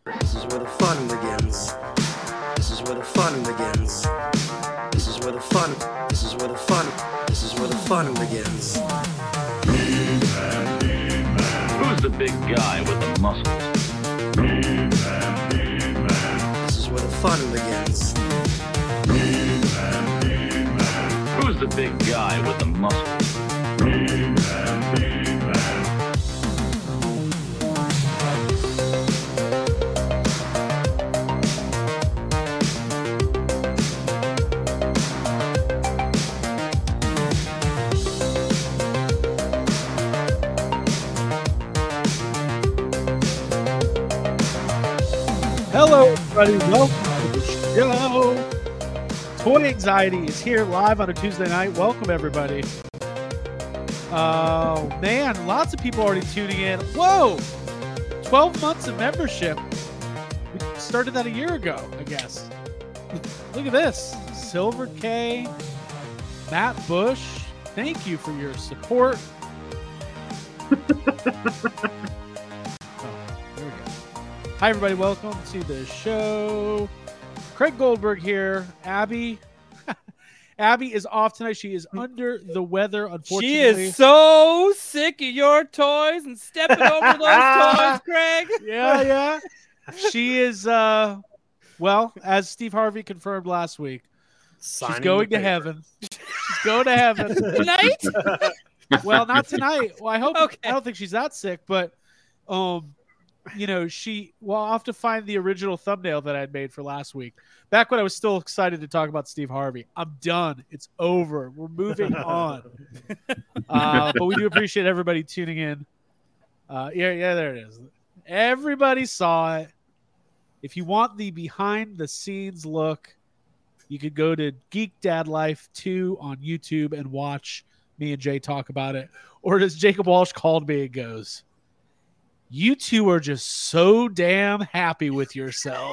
This is where the fun begins. This is where the fun begins. This is where the fun. This is where the fun. This is where the fun begins. Who's the big guy with the muscles? This is where the fun begins. Who's the big guy with the muscles? Hello, everybody. Welcome to the show. Toy Anxiety is here live on a Tuesday night. Welcome, everybody. Oh, man. Lots of people already tuning in. Whoa. 12 months of membership. We started that a year ago, I guess. Look at this. Silver K, Matt Bush. Thank you for your support. Hi, everybody. Welcome to the show. Craig Goldberg here. Abby. Abby is off tonight. She is under the weather, unfortunately. She is so sick of your toys and stepping over those toys, Craig. Yeah. She is, well, as Steve Harvey confirmed last week, she's going to heaven. She's going to heaven. Tonight? Well, not tonight. Well, I hope. Okay. I don't think she's that sick, but you know, I'll have to find the original thumbnail that I had made for last week. Back when I was still excited to talk about Steve Harvey. I'm done. It's over. We're moving on. But we do appreciate everybody tuning in. Yeah, there it is. Everybody saw it. If you want the behind the scenes look, you could go to Geek Dad Life 2 on YouTube and watch me and Jay talk about it. Or as Jacob Walsh called me, it goes, "You two are just so damn happy with yourself."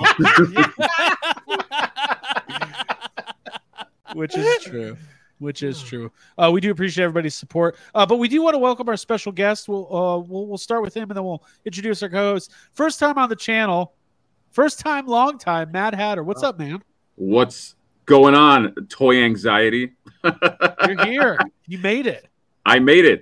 Which is true. We do appreciate everybody's support. But we do want to welcome our special guest. We'll start with him, and then we'll introduce our co-host. First time on the channel. First time, long time, Mad Hatter. What's up, man? What's going on, Toy Anxiety? You're here. You made it. I made it.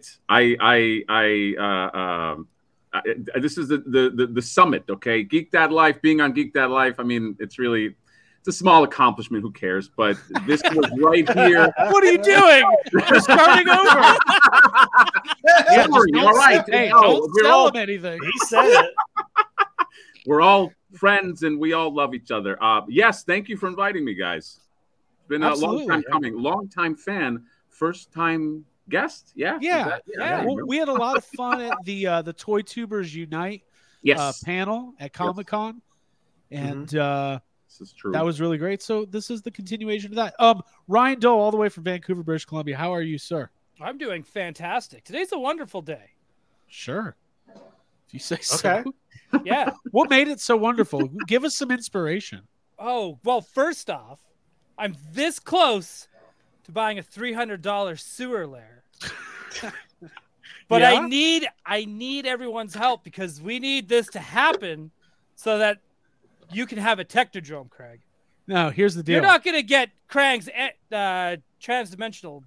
This is the summit, okay? Geek Dad Life, being on Geek Dad Life, I mean, it's a small accomplishment. Who cares? But this was right here. What are you doing? You're starting over. Yeah, all right. Hey, No, don't we're tell all- him anything. He said it. We're all friends, and we all love each other. Yes, thank you for inviting me, guys. It's been Absolutely, a long time yeah. coming. Long time fan, first time guest. Yeah. Yeah. Yeah. Well, we had a lot of fun at the Toy Tubers Unite Yes. panel at Comic-Con, and This is true. that was really great. So this is the continuation of that. Ryan Doe, all the way from Vancouver, British Columbia. How are you, sir? I'm doing fantastic. Today's a wonderful day. Sure. If you say so. Okay. Yeah. What made it so wonderful? Give us some inspiration. Oh, well, first off, I'm this close to buying a $300 sewer lair. But Yeah? I need everyone's help because we need this to happen so that you can have a Technodrome, Craig. No, here's the deal. You're not going to get Krang's transdimensional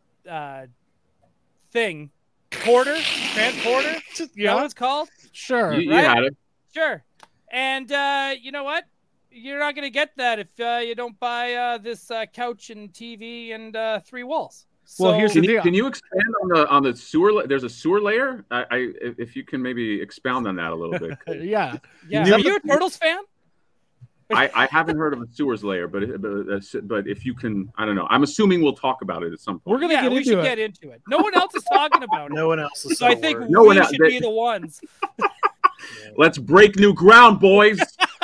thing. Transporter? You know what it's called? Sure. You right? had it. Sure. And you know what? You're not going to get that if you don't buy this couch and TV and 3 walls. Well, So- here's Can the you, deal. can you expand on the sewer? There's a sewer layer. If you can maybe expound on that a little bit. Yeah. Yeah. You- Are you a Turtles fan? I haven't heard of a sewers layer, but if you can, I don't know. I'm assuming we'll talk about it at some point. We're gonna Yeah, get we into should it. get into it. No one else is talking about it. No one else is So I think No we one else- should be the ones. Let's break new ground, boys.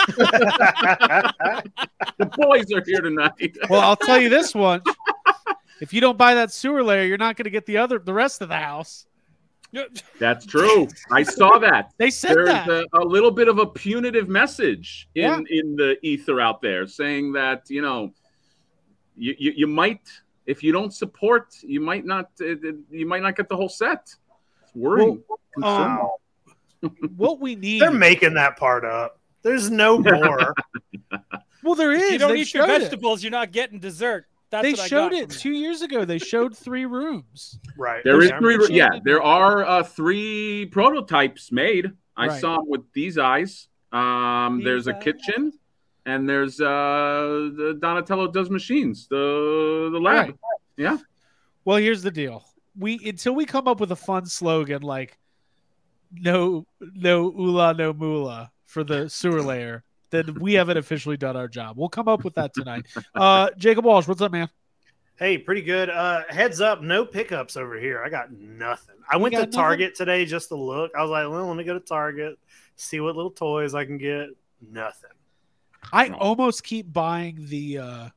The boys are here tonight. Well, I'll tell you this one. If you don't buy that sewer layer, you're not going to get the rest of the house. That's true. I saw that. They said There's that. a little bit of a punitive message Yeah. in the ether out there saying that, you know, you might, if you don't support, you might not get the whole set. It's worrying. What we need. They're making that part up. There's no more. Well, there is. You don't They eat your showed it. vegetables, you're not getting dessert. That's They what I showed got it from 2 years ago. They showed 3 rooms. Right. There is Yeah. 3. Showed Yeah, it. there are 3 prototypes made. I Right. saw them with these eyes. There's a eyes. kitchen, and there's the Donatello does machines. The lab. Right. Yeah. Well, here's the deal. Until we come up with a fun slogan like no oola, no moolah for the sewer layer, then we haven't officially done our job. We'll come up with that tonight. Jacob Walsh, what's up, man? Hey, pretty good. Heads up, no pickups over here. I got nothing. I went got to nothing? Target today just to look. I was like, well, let me go to Target, see what little toys I can get. Nothing. I almost keep buying the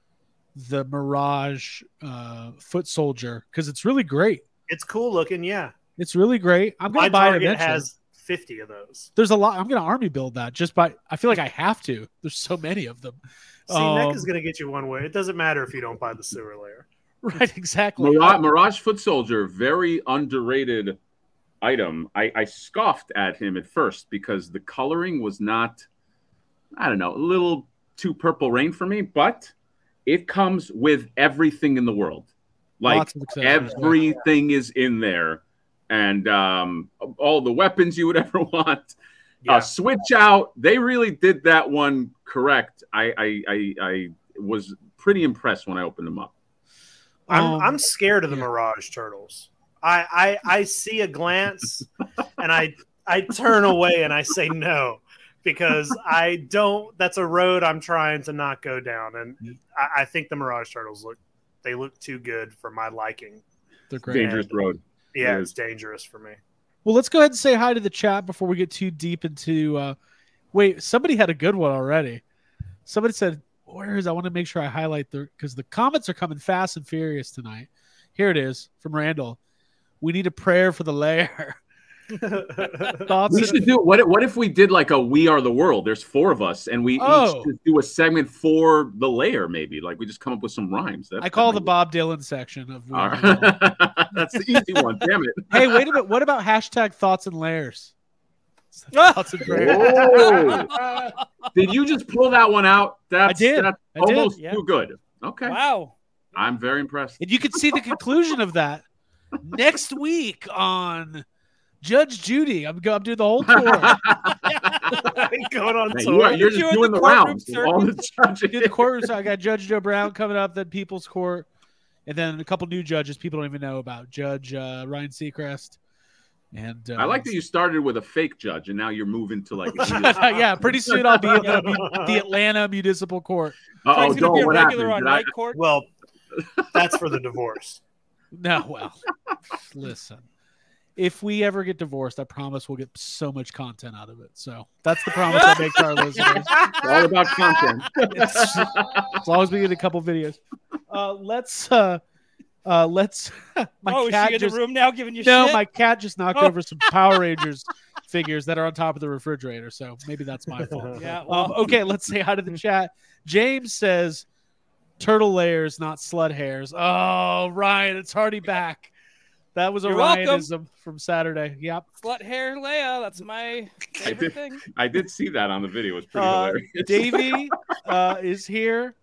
Mirage Foot Soldier because it's really great. It's cool looking, yeah. It's really great. I'm My gonna buy it Target eventually. has 50 of those. There's a lot. I'm gonna army build that just by. I feel like I have to. There's so many of them. See, NECA's going to get you one way. It doesn't matter if you don't buy the sewer layer. Right, exactly. Mirage Foot Soldier, very underrated item. I scoffed at him at first because the coloring was not, I don't know, a little too Purple Rain for me, but it comes with everything in the world. Like Lots of accessories, everything is in there. And all the weapons you would ever want. Yeah. Switch out. They really did that one correct. I was pretty impressed when I opened them up. I'm scared of the yeah. Mirage Turtles. I see a glance and I turn away and I say no because I don't. That's a road I'm trying to not go down, and I think the Mirage Turtles look too good for my liking. They're great. Dangerous road. Yeah, It it's dangerous for me. Well, let's go ahead and say hi to the chat before we get too deep into. Wait, somebody had a good one already. Somebody said, "Where is?" I want to make sure I highlight because the comments are coming fast and furious tonight. Here it is from Randall. We need a prayer for the lair. Thoughts? We should do what if we did like a We Are the World? There's 4 of us, and we each just do a segment for the layer. Maybe like we just come up with some rhymes. I call the Bob Dylan section of. All right. That's the easy one. Damn it. Hey, wait a minute. What about hashtag thoughts and layers? Thoughts and prayers. Whoa. Did you just pull that one out? That's, I did. That's I did. almost Yeah. too good. Okay. Wow. I'm very impressed. And you can see the conclusion of that next week on Judge Judy. I'm doing the whole tour. Going on Man, tour. you're just Doing doing the the courtroom rounds. of all the judges. Did the courtroom. So I got Judge Joe Brown coming up, then People's Court, and then a couple new judges people don't even know about. Judge Ryan Seacrest. And I like that you started with a fake judge, and now you're moving to like. yeah, pretty soon I'll be at the Atlanta Municipal Court. Frank's gonna be a what regular happened? on Did I- night court. Well, that's for the divorce. No, well, listen. If we ever get divorced, I promise we'll get so much content out of it. So that's the promise I make to our listeners. It's all about content. As long as we get a couple videos. Let's my Oh, is cat she in just the room now giving you no, shit? my cat just knocked Oh. over some Power Rangers figures that are on top of the refrigerator. So maybe that's my fault. Yeah. Well, Okay, let's say hi to the chat. James says turtle layers, not slut hairs. Oh, Ryan, it's already back. That was a You're welcome. Ryanism from Saturday. Yep. slut hair Leia. That's my favorite thing. I did see that on the video. It was pretty hilarious. Davey is here.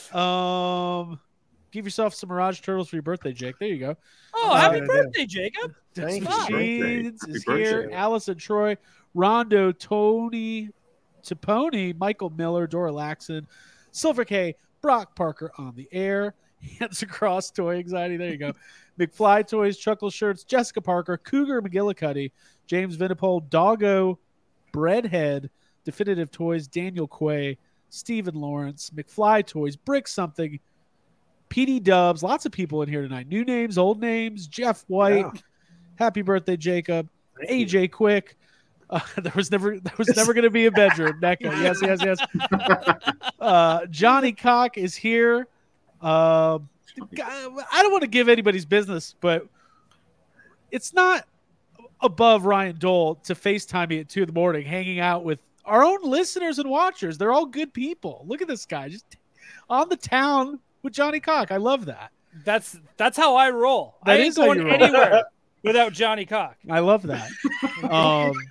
Give yourself some Mirage Turtles for your birthday, Jake. There you go. Oh, happy yeah. birthday, Jacob. Thank Desmond you. Sheens Happy is birthday. here. Allison Troy, Rondo, Tony Taponi, Michael Miller, Dora Laxon, Silver K, Brock Parker on the air, Hands Across Toy Anxiety. There you go. McFly Toys, Chuckle Shirts, Jessica Parker, Cougar McGillicuddy, James Vinipole, Doggo, Breadhead, Definitive Toys, Daniel Quay, Stephen Lawrence, McFly Toys, Brick Something, PD Dubs, lots of people in here tonight. New names, old names, Jeff White. Yeah. Happy birthday, Jacob. Thank you. AJ Quick. There was never going to be a bedroom. NECA. Yes. Johnny Cock is here. I don't want to give anybody's business, but it's not above Ryan Dole to FaceTime me at 2 a.m, hanging out with our own listeners and watchers. They're all good people. Look at this guy, just on the town with Johnny Cock. I love that. That's how I roll. That I ain't is how going you roll. anywhere without Johnny Cock. I love that.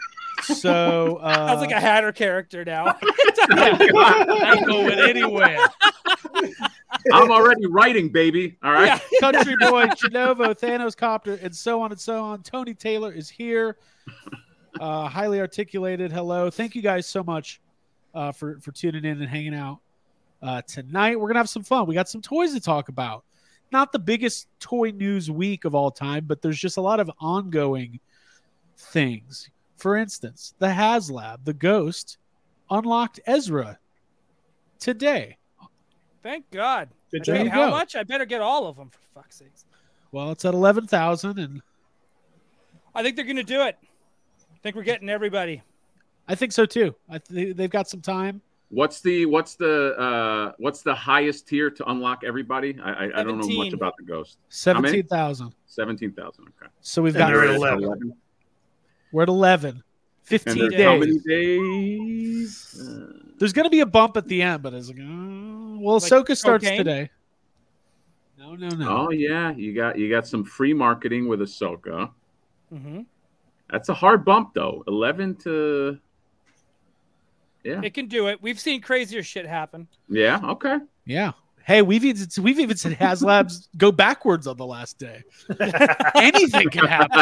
So Sounds like a Hatter character now. I'm going anywhere. I'm already writing, baby. All right. Yeah. Country Boy, Chinovo, Thanos Copter, and so on and so on. Tony Taylor is here. Highly articulated. Hello. Thank you guys so much for tuning in and hanging out tonight. We're going to have some fun. We got some toys to talk about. Not the biggest toy news week of all time, but there's just a lot of ongoing things. For instance, the HasLab, the Ghost, unlocked Ezra today. Thank God. Good There I you paid how go. much? I better get all of them, for fuck's sakes. Well, it's at 11,000, and I think they're going to do it. I think we're getting everybody. I think so too. They've got some time. What's the highest tier to unlock everybody? I don't know 17. much about the Ghost. 17,000. 17,000. Okay. So we've And got you're at There's 11. we're at 11. 15 And days. there's how many days? There's going to be a bump at the end, but it's like, well, Like Ahsoka starts cocaine? today. No. Oh yeah, you got some free marketing with Ahsoka. Mm-hmm. That's a hard bump though. 11 to yeah. It can do it. We've seen crazier shit happen. Yeah, okay. Yeah. Hey, we've even said HasLabs go backwards on the last day. Anything can happen.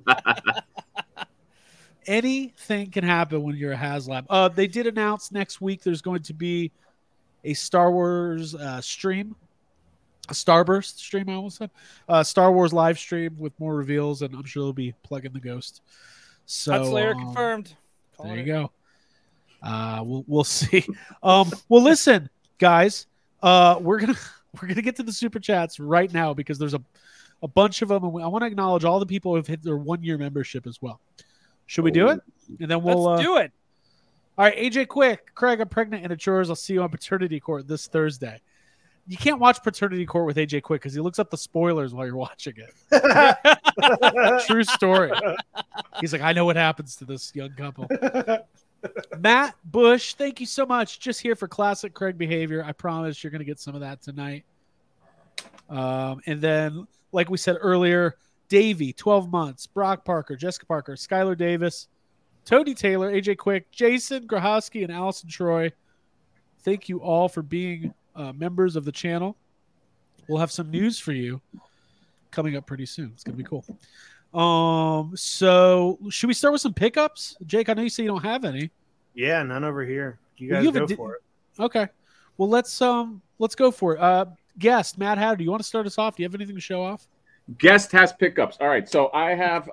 Anything can happen when you're a HasLab. They did announce next week there's going to be a Star Wars stream, a Starburst stream. I almost said Star Wars live stream with more reveals, and I'm sure they'll be plugging the Ghost. So Slayer confirmed. there Calling you it. go. We'll see. Well, listen, guys, we're gonna get to the super chats right now because there's a bunch of them, and I want to acknowledge all the people who have hit their 1-year membership as well. Should we do it? And then we'll Let's do it. All right, AJ Quick, Craig, I'm pregnant and at yours. I'll see you on Paternity Court this Thursday. You can't watch Paternity Court with AJ Quick because he looks up the spoilers while you're watching it. True story. He's like, I know what happens to this young couple. Matt Bush, thank you so much. Just here for classic Craig behavior. I promise you're going to get some of that tonight. And then, like we said earlier, Davey, 12 months, Brock Parker, Jessica Parker, Skylar Davis, Tony Taylor, AJ Quick, Jason Grahowski, and Allison Troy. Thank you all for being members of the channel. We'll have some news for you coming up pretty soon. It's going to be cool. So should we start with some pickups? Jake, I know you say you don't have any. Yeah, none over here. You Well, guys you have go a di- for it. Okay. Well, let's go for it. Guest, Matt Hatter, do you want to start us off? Do you have anything to show off? Guest has pickups. All right, so I have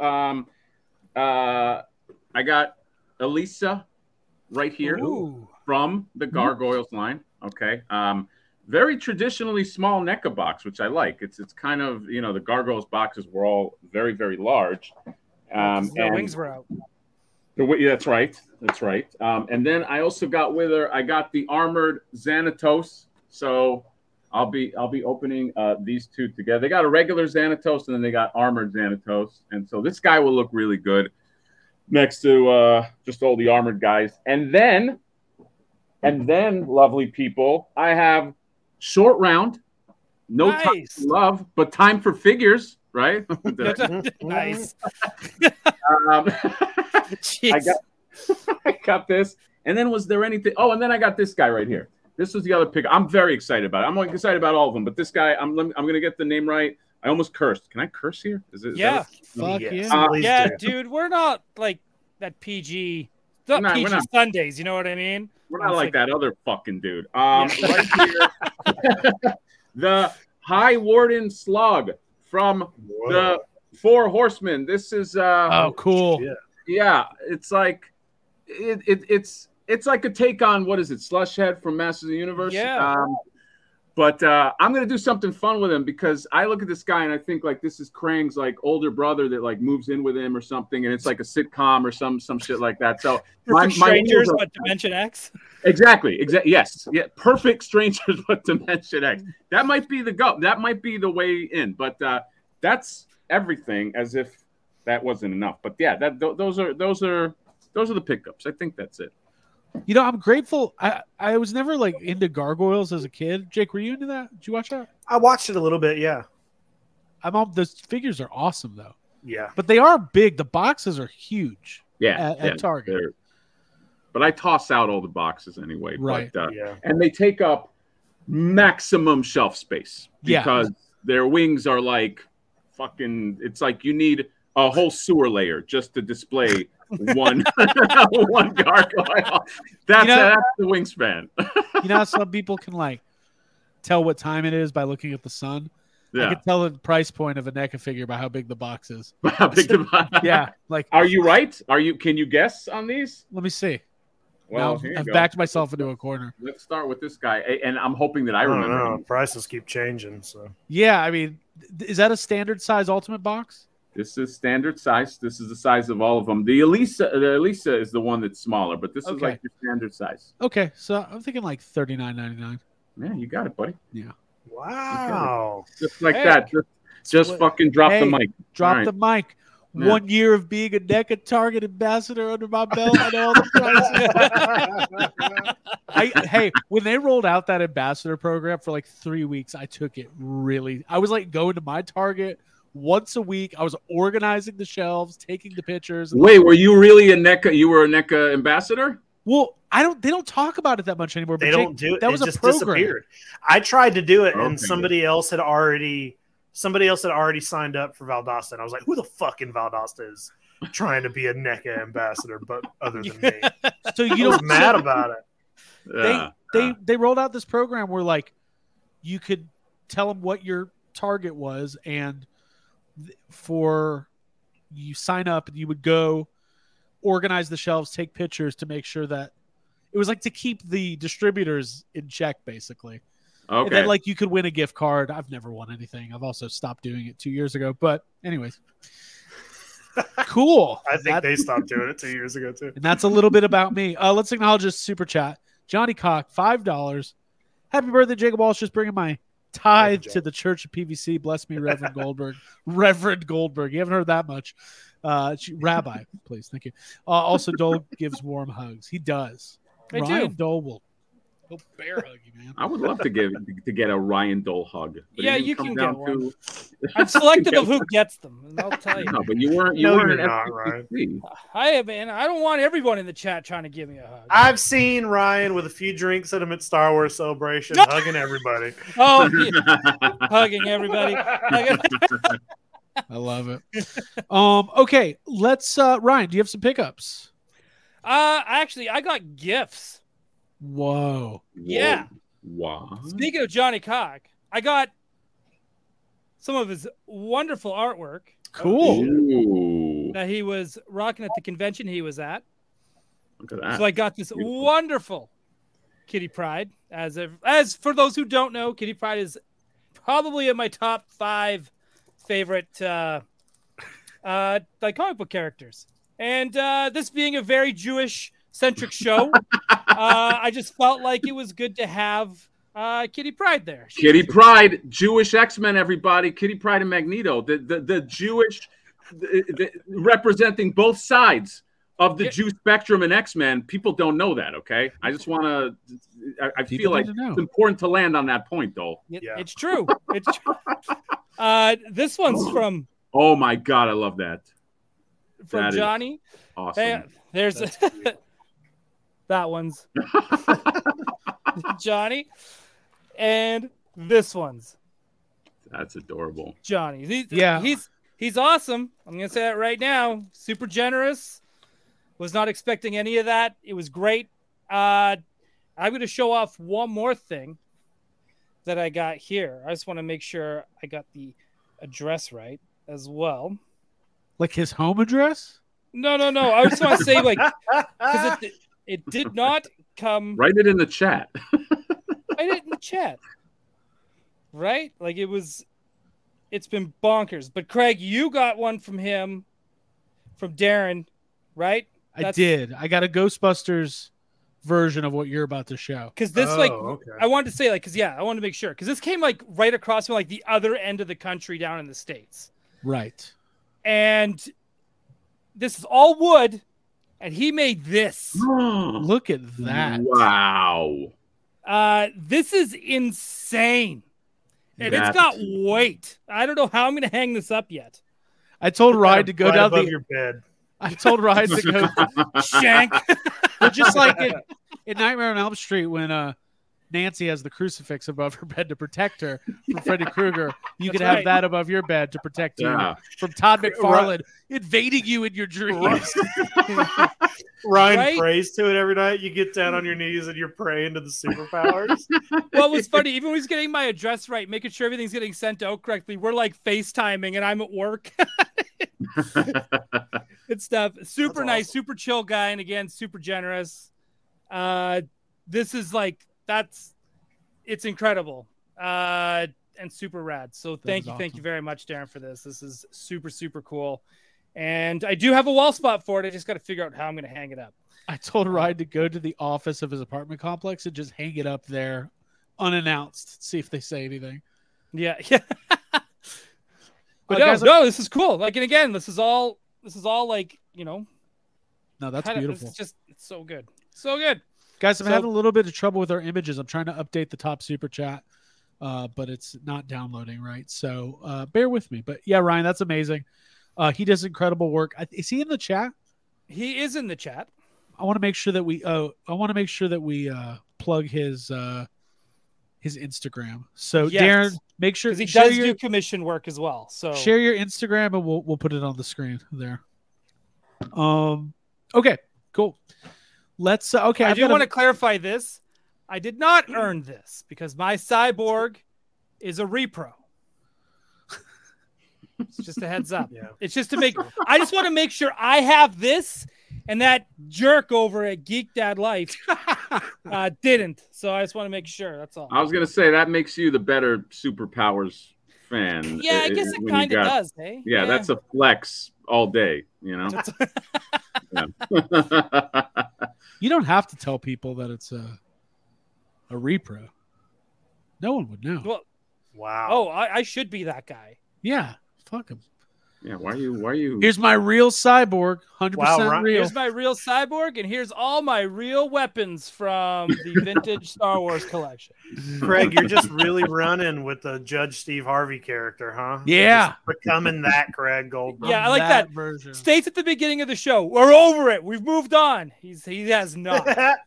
I got Elisa right here Ooh. from the Gargoyles line. Okay. Very traditionally small NECA box, which I like. It's kind of, the Gargoyles boxes were all very, very large. Their and wings were out. yeah, that's right. That's right. And then I also got with her, I got the armored Xanatos. So I'll be opening these two together. They got a regular Xanatos and then they got armored Xanatos. And so this guy will look really good next to just all the armored guys. And then, lovely people, I have Short Round. No time Nice. for love, but time for figures, right? Nice. I got this. And then was there anything? Oh, and then I got this guy right here. This was the other pick. I'm very excited about it. I'm excited about all of them, but this guy, I'm going to get the name right. I almost cursed. Can I curse here? Yeah. Fuck Yes, yeah. please Yeah, do. dude, we're not like that PG. We're not- PG we're not. Sundays, you know what I mean? We're not It's like that other fucking dude. Yeah. Right here, the High Warden Slug from the Four Horsemen. This is Oh, cool. Yeah. yeah. It's like it's like a take on what is it, Slushhead from Masters of the Universe. Yeah. But I'm gonna do something fun with him because I look at this guy and I think like this is Krang's like older brother that like moves in with him or something, and it's like a sitcom or some shit like that. So Perfect Strangers, rules are- but Dimension X. Exactly. Yes. Yeah. Perfect strangers with Dimension X. That might be the go. That might be the way in. But that's everything. As if that wasn't enough. But yeah, those are the pickups. I think that's it. I'm grateful. I was never like into Gargoyles as a kid. Jake, were you into that? Did you watch that? I watched it a little bit. Yeah. The figures are awesome though, Yeah. but they are big. The boxes are huge. Yeah, at Target. But I toss out all the boxes anyway. Right. But, Yeah. and they take up maximum shelf space Yeah. because their wings are like fucking. It's like you need a whole sewer layer just to display one one gargoyle. That's the wingspan. You know how some people can like tell what time it is by looking at the sun? I Yeah. can tell the price point of a NECA figure by how big the box is. How big the- Yeah. Like, Are you right? Can you guess on these? let me see. Well, Now here you I've go. backed myself into a corner. Let's start with this guy, and I'm hoping that I I don't remember. know. him. Prices keep changing, so Yeah, I mean, is that a standard size Ultimate box? This is standard size. This is the size of all of them. The Elisa is the one that's smaller, but this is Okay. like your standard size. Okay, so I'm thinking like $39.99. Yeah, you got it, buddy. wow. Just like Heck. that. Just fucking drop the Hey, mic. Drop All the mic. Yeah. 1 year of being a NECA Target ambassador under my belt. I know all the prices. Hey, when they rolled out that ambassador program for like 3 weeks, I took it really. I was like going to my Target once a week. I was organizing the shelves, taking the pictures. Wait, were you really a NECA? You were a NECA ambassador? Well, they don't talk about it that much anymore. But They Jake, don't do it. That It was a just program. disappeared. I tried to do it, and Okay. somebody else had already signed up for Valdosta. And I was like, who the fuck in Valdosta is trying to be a NECA ambassador, but other than me? So you I was don't mad about it. Yeah. They rolled out this program where like you could tell them what your target was, and for you sign up and you would go organize the shelves, take pictures to make sure that it was like to keep the distributors in check, basically. And Okay. then like you could win a gift card. I've never won anything. I've also stopped doing it 2 years ago. But anyways, cool. I think they stopped doing it 2 years ago too. And that's a little bit about me. Let's acknowledge this super chat. Johnny Cock, $5. Happy birthday, Jacob Walsh. Just bringing my tithe to the Church of PVC. Bless me, Reverend Goldberg. Reverend Goldberg. You haven't heard that much. Rabbi, please. Thank you. Also, Dole gives warm hugs. He does. I do. Ryan Dole he'll bear hug you, man. I would love to get a Ryan Dole hug. But Yeah, it you comes can down get one. to- I'm selective of who gets them, and I'll tell you. No, but you weren't. You No, weren't you're an not, FCC. I don't want everyone in the chat trying to give me a hug. I've seen Ryan with a few drinks at him at Star Wars Celebration, hugging everybody. Oh, yeah. Hugging everybody. I love it. Okay, let's Ryan, do you have some pickups? Actually, I got gifts. Whoa. Yeah. Wow. Speaking of Johnny Cock, I got some of his wonderful artwork Cool. Ooh, that he was rocking at the convention he was at. look at that. So I got this Beautiful. wonderful Kitty Pryde. As for those who don't know, Kitty Pryde is probably in my top 5 favorite like comic book characters. And this being a very Jewish centric show, I just felt like it was good to have Kitty Pryde there. Kitty Pryde, Jewish X-Men, everybody. Kitty Pryde and Magneto, the Jewish, representing both sides of the Jew spectrum in X-Men. People don't know that, okay? I just want to. I People feel like need to know. it's important to land on that point, though. Yeah. It's true. It's true. This one's from Oh my God, I love that. That is Johnny. Awesome. Hey, there's that one's Johnny, and this one's That's adorable. Johnny. Yeah. He's awesome. I'm gonna say that right now. Super generous. Was not expecting any of that. It was great. I'm gonna show off one more thing that I got here. I just want to make sure I got the address right as well. Like his home address? No. I just want to say, like, because it did not come. Write it in the chat. I did in the chat. Right? Like it's been bonkers. But Craig, you got one from him, from Darren, right? I did. I got a Ghostbusters version of what you're about to show. Because this, okay. I wanted to say, like, I wanted to make sure. Because this came, like, right across from, like, the other end of the country down in the States. Right. And this is all wood, and he made this. Look at that. Wow. This is insane. And That's- it's got weight. I don't know how I'm going to hang this up yet. I told Ryan to go Right down above the your bed. I told Ryan to go. Shank. But just like in Nightmare on Elm Street, when Nancy has the crucifix above her bed to protect her from Freddy Krueger, you could have right. that above your bed to protect you Yeah. from Todd McFarlane invading you in your dreams. Ryan Right? prays to it every night. You get down on your knees and you're praying to the superpowers. Well, it was funny. Even when he's getting my address right, making sure everything's getting sent out correctly, we're like FaceTiming and I'm at work. Good stuff. Super That's nice, awesome. super chill guy. And again, super generous. This is like, it's incredible. And super rad. So thank you awesome. very much, Darren, for this. This is super, super cool. And I do have a wall spot for it. I just got to figure out how I'm going to hang it up. I told Ryan to go to the office of his apartment complex and just hang it up there unannounced, see if they say anything. Yeah. Yeah. But guys, no, this is cool. Like, and again, this is all like, you know, no, that's kinda- beautiful. It's so good. So good. Guys, I'm So- having a little bit of trouble with our images. I'm trying to update the top super chat, but it's not downloading right. So bear with me. But yeah, Ryan, that's amazing. He does incredible work. Is he in the chat? He is in the chat. I want to make sure that we plug his Instagram. So Yes. Darren, make sure Because he share does your, do commission work as well. So share your Instagram and we'll put it on the screen there. Okay, cool. Let's okay. I I've do got want to clarify this. I did not earn this because my cyborg is a repro. It's just a heads up. Yeah. It's just to make. I just want to make sure I have this, and that jerk over at Geek Dad Life didn't. So I just want to make sure. That's all. I was gonna say that makes you the better Superpowers fan. Yeah, I guess it when you kind of got- does. Hey. Yeah, that's a flex all day. You know. Yeah. You don't have to tell people that it's a repro. No one would know. Well, Wow. oh, I should be that guy. Yeah, fuck him. Yeah. Why are you? Here's my real cyborg, 100% Wow, Ryan, real. Here's my real cyborg, and here's all my real weapons from the vintage Star Wars collection. Craig, you're just really running with the Judge Steve Harvey character, huh? Yeah. You're just becoming that Craig Goldberg. Yeah, I like that. version. States at the beginning of the show, we're over it. We've moved on. He has not.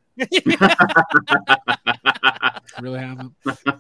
Really haven't.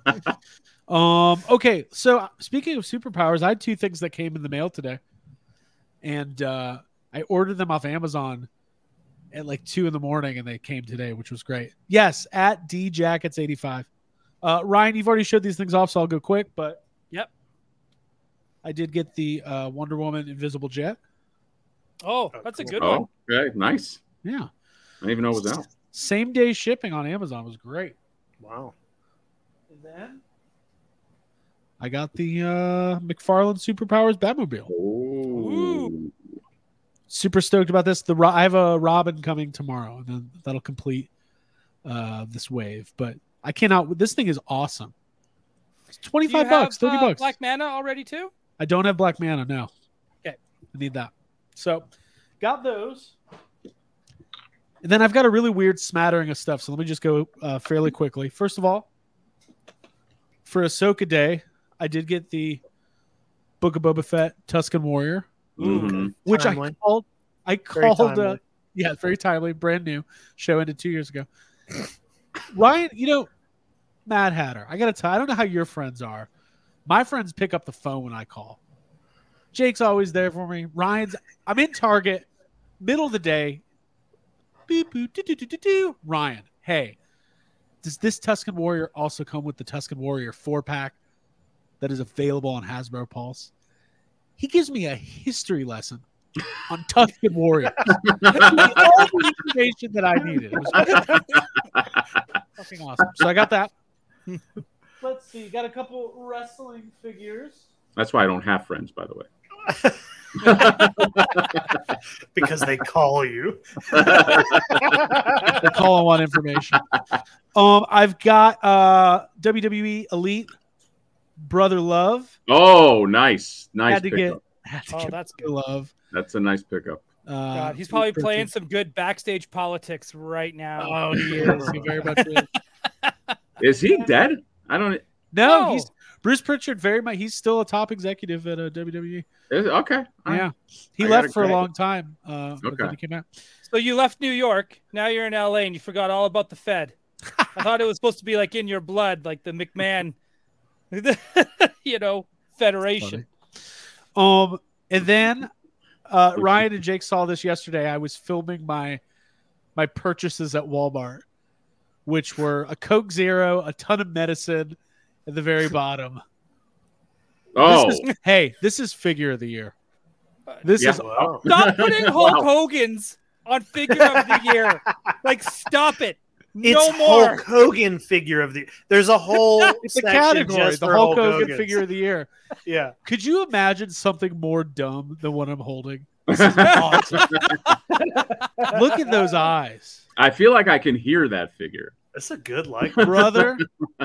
Okay, so speaking of superpowers, I had two things that came in the mail today, and I ordered them off Amazon at like 2 a.m, and they came today, which was great. Yes, at DJackets85. Ryan, you've already showed these things off, so I'll go quick. But Yep. I did get the Wonder Woman Invisible Jet. Oh, that's a cool. good one. Oh, okay, nice. Yeah, I didn't even know it was out. same day shipping on Amazon was great. Wow. And then I got the McFarlane Superpowers Batmobile. Oh. Super stoked about this. I have a Robin coming tomorrow, and then that'll complete this wave. But I cannot. This thing is awesome. It's Do you $25, have, $30. Black Mana already too? I don't have Black Mana now. Okay. I need that. So, got those. And then I've got a really weird smattering of stuff. So let me just go fairly quickly. First of all, for Ahsoka Day, I did get the Book of Boba Fett Tusken Warrior, Mhm. which Timely. I Very called. timely. Yeah, very timely, brand new. Show ended 2 years ago. Ryan, Mad Hatter. I gotta tell. I don't know how your friends are. My friends pick up the phone when I call. Jake's always there for me. Ryan's. I'm in Target, middle of the day. Beep boop do do do do do. Ryan, hey, does this Tusken Warrior also come with the Tusken Warrior 4-pack that is available on Hasbro Pulse? He gives me a history lesson on Tusken Warrior. All the information that I needed. It was fucking awesome. So I got that. Let's see. Got a couple wrestling figures. That's why I don't have friends, by the way. Because they call you. I call on one information. I've got WWE Elite Brother Love. Oh, nice, nice Had to pickup. get That's Brother Love. That's a nice pickup. God, he's probably playing some good backstage politics right now. Oh, he is. He very much is. Is he dead? I don't. No, No. he's Bruce Pritchard, very much. He's still a top executive at WWE. Okay. All right. Yeah, he I left gotta for a check. long time. But then Okay. he came out. So you left New York. Now you're in LA, and you forgot all about the Fed. I thought it was supposed to be like in your blood, like the McMahon, federation. And then Ryan and Jake saw this yesterday. I was filming my purchases at Walmart, which were a Coke Zero, a ton of medicine at the very bottom. Oh, This is figure of the year. This Yeah. is Wow. Stop putting Hulk Hogan's on figure of the year. Like, stop it. It's No more. Hulk Hogan figure of the. There's a whole it's a section category, just the for Hulk Hogan Hogan's. figure of the year. Yeah. Could you imagine something more dumb than what I'm holding? This is awesome. Look at those eyes. I feel like I can hear that figure. That's a good like. brother.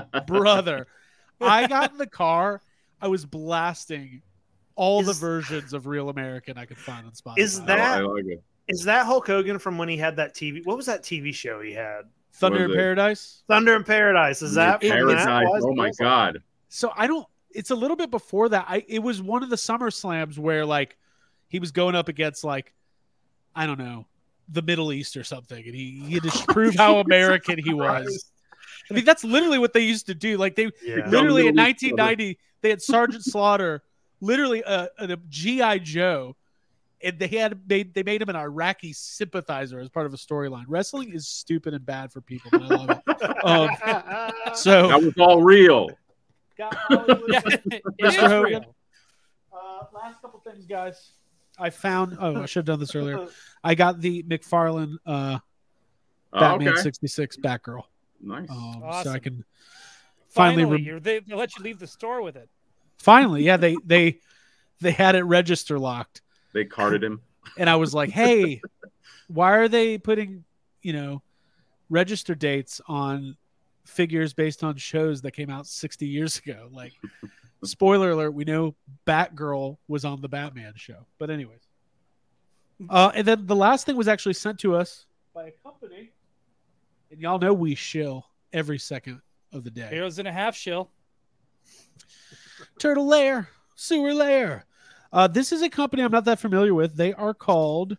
I got in the car. I was blasting all the Is- versions of Real American I could find on Spotify. Is I that like it. is that Hulk Hogan from when he had that TV? What was that TV show he had? Thunder Was in it? Paradise? Thunder in Paradise. Is that from Paradise? that? Why is Oh it my also- god! So I don't. It's a little bit before that. It was one of the Summer Slams where like he was going up against like I don't know the Middle East or something, and he had to prove how American he was. I mean, that's literally what they used to do. Like they Yeah. literally in Middle East, 1990 they had Sergeant Slaughter, literally a GI Joe, and they made him an Iraqi sympathizer as part of a storyline. Wrestling is stupid and bad for people, but I love it. So That was all real. Yeah, Mr. it is Hogan. real. Last couple things, guys. I found. Oh, I should have done this earlier. I got the McFarlane Oh, Batman okay. 66 Batgirl, Nice. so Awesome. I can finally. They let you leave the store with it. Finally, yeah, they had it register locked, They carded him. and I was like, hey, why are they putting register dates on figures based on shows that came out 60 years ago? Like, spoiler alert, we know Batgirl was on the Batman show. But anyways. And then the last thing was actually sent to us by a company. And y'all know we shill every second of the day. Heroes and a half shill. Turtle Lair, Sewer Lair. This is a company I'm not that familiar with. They are called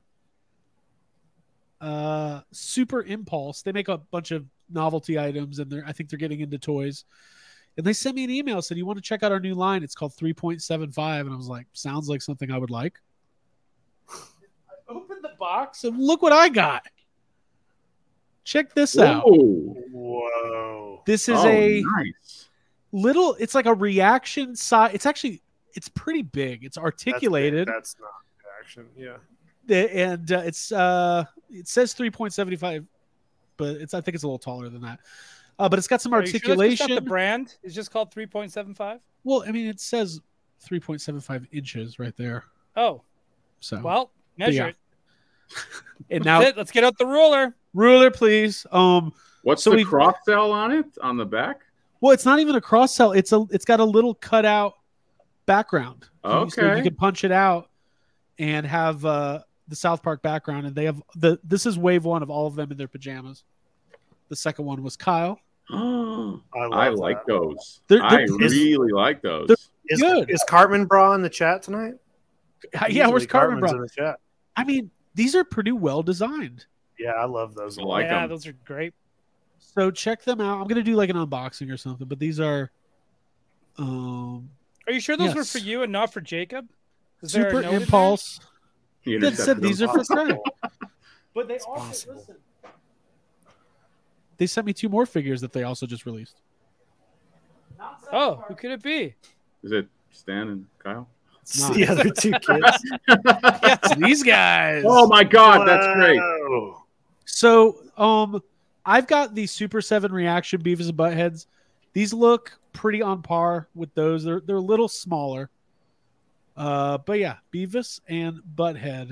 Super Impulse. They make a bunch of novelty items, and I think they're getting into toys. And they sent me an email, said, you want to check out our new line? It's called 3.75. And I was like, sounds like something I would like. I opened the box, and look what I got. Check this out. Ooh. Whoa. This is Oh, a nice. little, it's like a reaction size. It's pretty big. It's articulated. That's not action. Yeah. And it says 3.75, but I think it's a little taller than that. But it's got some Are you sure that's just articulation. not the brand is just called 3.75. Well, I mean, it says 3.75 inches right there. Oh, So well, measure yeah. it. and Now, now let's get out the ruler. ruler, please. What's So the we've- cross sell on it on the back? Well, it's not even a cross sell. It's got a little cutout background. So Okay. you can punch it out and have the South Park background, and they have this is wave one of all of them in their pajamas. The second one was Kyle. I like that. those. They're- I they're- really like those. Is, Good. is Cartman Bra in the chat tonight? Yeah, where's Usually Cartman Cartman's Bra? in the chat. I mean, these are pretty well designed. Yeah, I love those. I like yeah, them. those are great. So check them out. I'm gonna do like an unboxing or something, but these are Are you sure those were Yes. for you and not for Jacob? Is there a Super note in there? Impulse. He That said intercepted these them. are for Fred. Possible. But they It's also possible. listen. They sent me 2 more figures that they also just released. Oh, who could it be? Is it Stan and Kyle? It's not. The other two kids. It's these guys. Oh my God, that's great. Whoa. So, I've got the Super 7 Reaction Beavis and Buttheads. These look pretty on par with those. They're a little smaller. But yeah, Beavis and Butthead.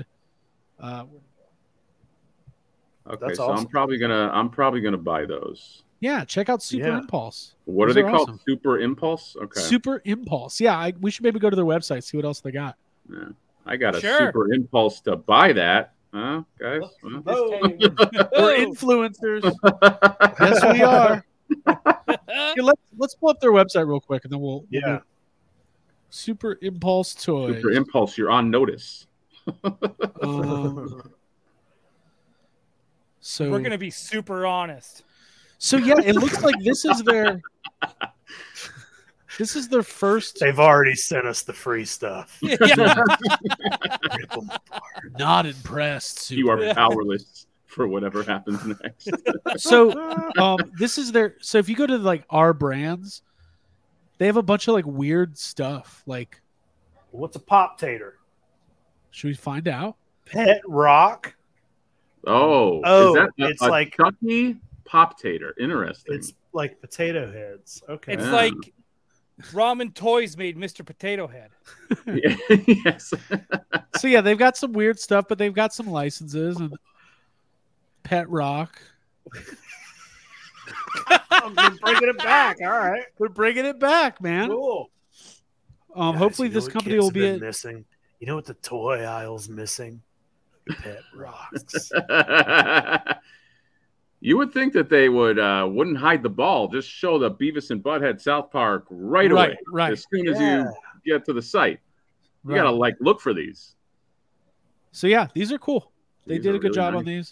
Okay, That's so awesome. I'm probably gonna buy those. Yeah, check out Super Yeah. Impulse. What Those are they are called? awesome. Super Impulse. Okay. Super Impulse. Yeah, we should maybe go to their website, see what else they got. Yeah. I got a Sure. super impulse to buy that, huh, guys? Huh? We're influencers. Yes, we are. Okay, let's let's pull up their website real quick, and then we'll Yeah. Super Impulse Toys. Super Impulse, you're on notice. So We're gonna be super honest. So yeah, it looks like this is their first. They've already sent us the free stuff. Yeah. Not impressed. You are powerless for whatever happens next. So this is their. So if you go to like our brands, they have a bunch of like weird stuff. Like, What's a pop tater? should we find out? Pet rock. Oh, Oh, is that it's a like- Chucky Pop Tater? Interesting. It's like potato heads. Okay. It's Yeah. like Ramen Toys made Mr. Potato Head. Yes. So yeah, they've got some weird stuff, but they've got some licenses and Pet Rock. I'm bringing it back. All right. They're bringing it back, man. Cool. Hopefully Guys, you know this what company kids will have be been at, missing. You know what the toy aisle's missing? Pet rocks. You would think that they wouldn't hide the ball, just show the Beavis and Butthead South Park right away. Right. As soon as Yeah. you get to the site. You Right. gotta like look for these. So yeah, these are cool. They These did are a good really job on nice.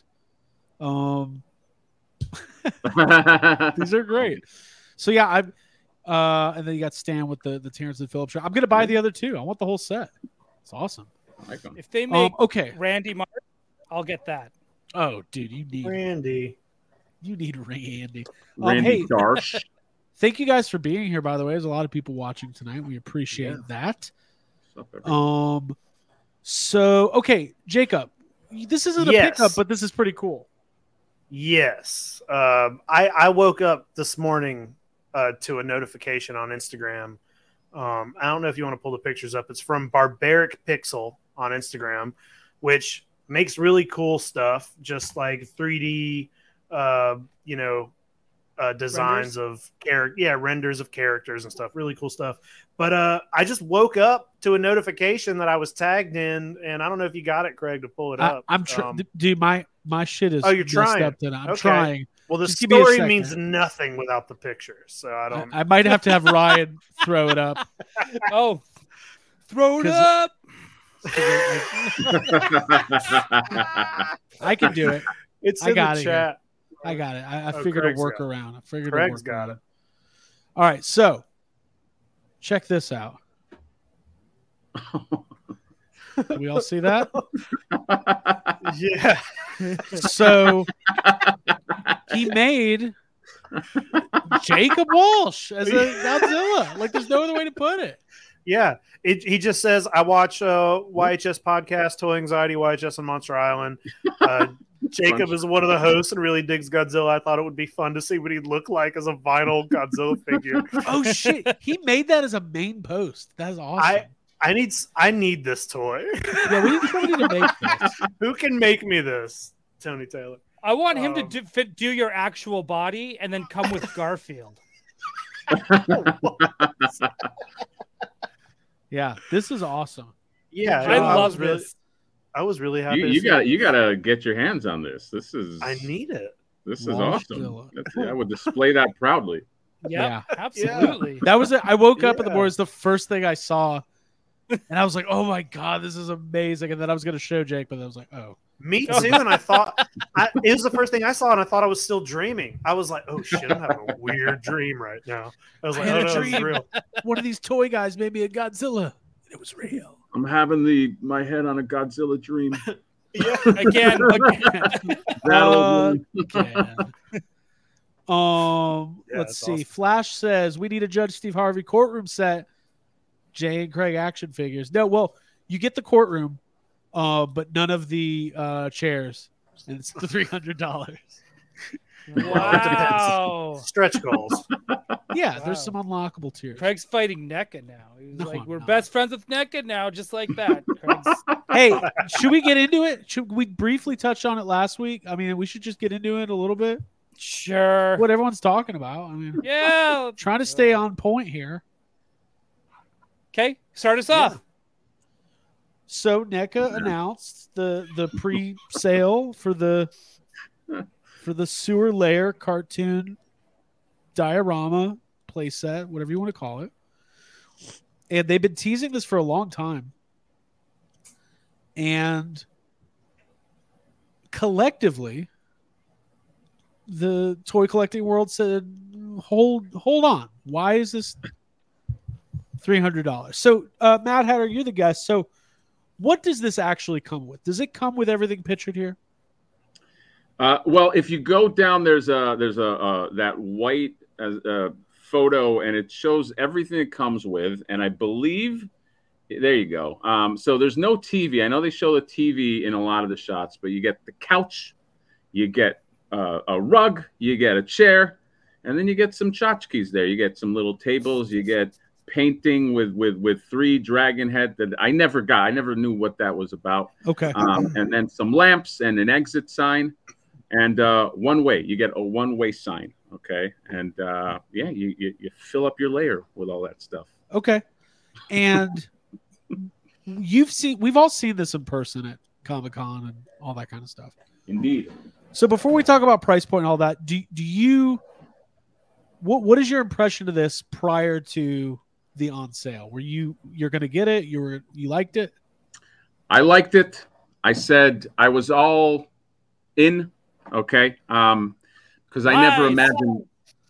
these. These are great. So yeah, I've and then you got Stan with the Terrence and Phillips. I'm gonna buy the other two. I want the whole set. It's awesome. I like 'em. If they make Okay. Randy Martin, I'll get that. Oh, dude, you need Randy. Randy. Randy hey, Darsh. thank you guys for being here. By the way, there's a lot of people watching tonight. We appreciate that. What's up, everybody? So okay, Jacob, this isn't a Yes. pickup, but this is pretty cool. Yes. I woke up this morning to a notification on Instagram. I don't know if you want to pull the pictures up. It's from Barbaric Pixel on Instagram, which makes really cool stuff, just like 3D, designs of renders of characters and stuff. Really cool stuff. But I just woke up to a notification that I was tagged in, and I don't know if you got it, Craig, to pull it up. I'm dude. My shit is. Oh, you're messed trying. up tonight. I'm Okay. trying. Well, the Just give me a story second. means nothing without the pictures, so I don't. I might have to have Ryan throw it up. Oh, throw it 'Cause- up. I can do it. It's I in got the it chat. I got it. I Oh, figured Craig's a work got it. around. I figured Craig's a got work All right, so check this out. Do we all see that? Yeah. So he made Jacob Walsh as a Godzilla. Like, there's no other way to put it. Yeah. He just says, I watch YHS podcast, Toy Anxiety, YHS on Monster Island. Jacob is one of the hosts and really digs Godzilla. I thought it would be fun to see what he'd look like as a vinyl Godzilla figure. Oh shit! He made that as a main post. That is awesome. I need this toy. Yeah, we need somebody to make this. Who can make me this? Tony Taylor. I want him to do your actual body and then come with Garfield. Yeah, this is awesome. Yeah, I love was really, this. I was really happy. to you see got it. you got to get your hands on this. This is I need it. this is Walshzilla. awesome. I would display that proudly. Yeah. Absolutely. That was it. I woke up in the Yeah. morning. It was the first thing I saw, and I was like, "Oh my god, this is amazing!" And then I was going to show Jake, but I was like, "Oh, Me too. And I thought it was the first thing I saw, and I thought I was still dreaming. I was like, "Oh shit, I'm having a weird dream right now." I was I like, had "Oh a no, it's dream. real." one of these toy guys made me a Godzilla. It was real." I'm having my head on a Godzilla dream. Yeah. Again. Again. Yeah, Let's that's see. awesome. Flash says we need a Judge Steve Harvey courtroom set. Jay and Craig action figures. No, well, you get the courtroom, but none of the chairs, and it's $300. Wow. Stretch goals. Yeah, Wow. there's some unlockable tiers. Craig's fighting NECA now. He's No, like, I'm we're not. best friends with NECA now, just like that. Craig's, Hey, should we get into it? Should we briefly touch on it last week? I mean, we should just get into it a little bit. sure. What everyone's talking about. I mean, Yeah. trying to stay on point here. Okay. Start us off. So NECA announced the pre-sale for the Sewer Lair cartoon diorama play set, whatever you want to call it. And they've been teasing this for a long time. And collectively, the toy collecting world said, hold on. Why is this $300? So, Mad Hatter, you're the guest. So, what does this actually come with? Does it come with everything pictured here? Well, if you go down, there's a that white photo, and it shows everything it comes with. And I believe, there you go. So there's no TV. I know they show the TV in a lot of the shots, but you get the couch, you get a rug, you get a chair, and then you get some tchotchkes there. You get some little tables, you get painting with 3 dragon head that I never got. I never knew what that was about. Okay. And then some lamps and an exit sign, and one way. You get a one-way sign. Okay. And you fill up your layer with all that stuff. Okay. And we've all seen this in person at Comic-Con and all that kind of stuff. Indeed. So before we talk about price point and all that, do you what is your impression of this prior to the on sale? Were you're going to get it? You liked it? I liked it. I said I was all in. Okay. Because I never imagined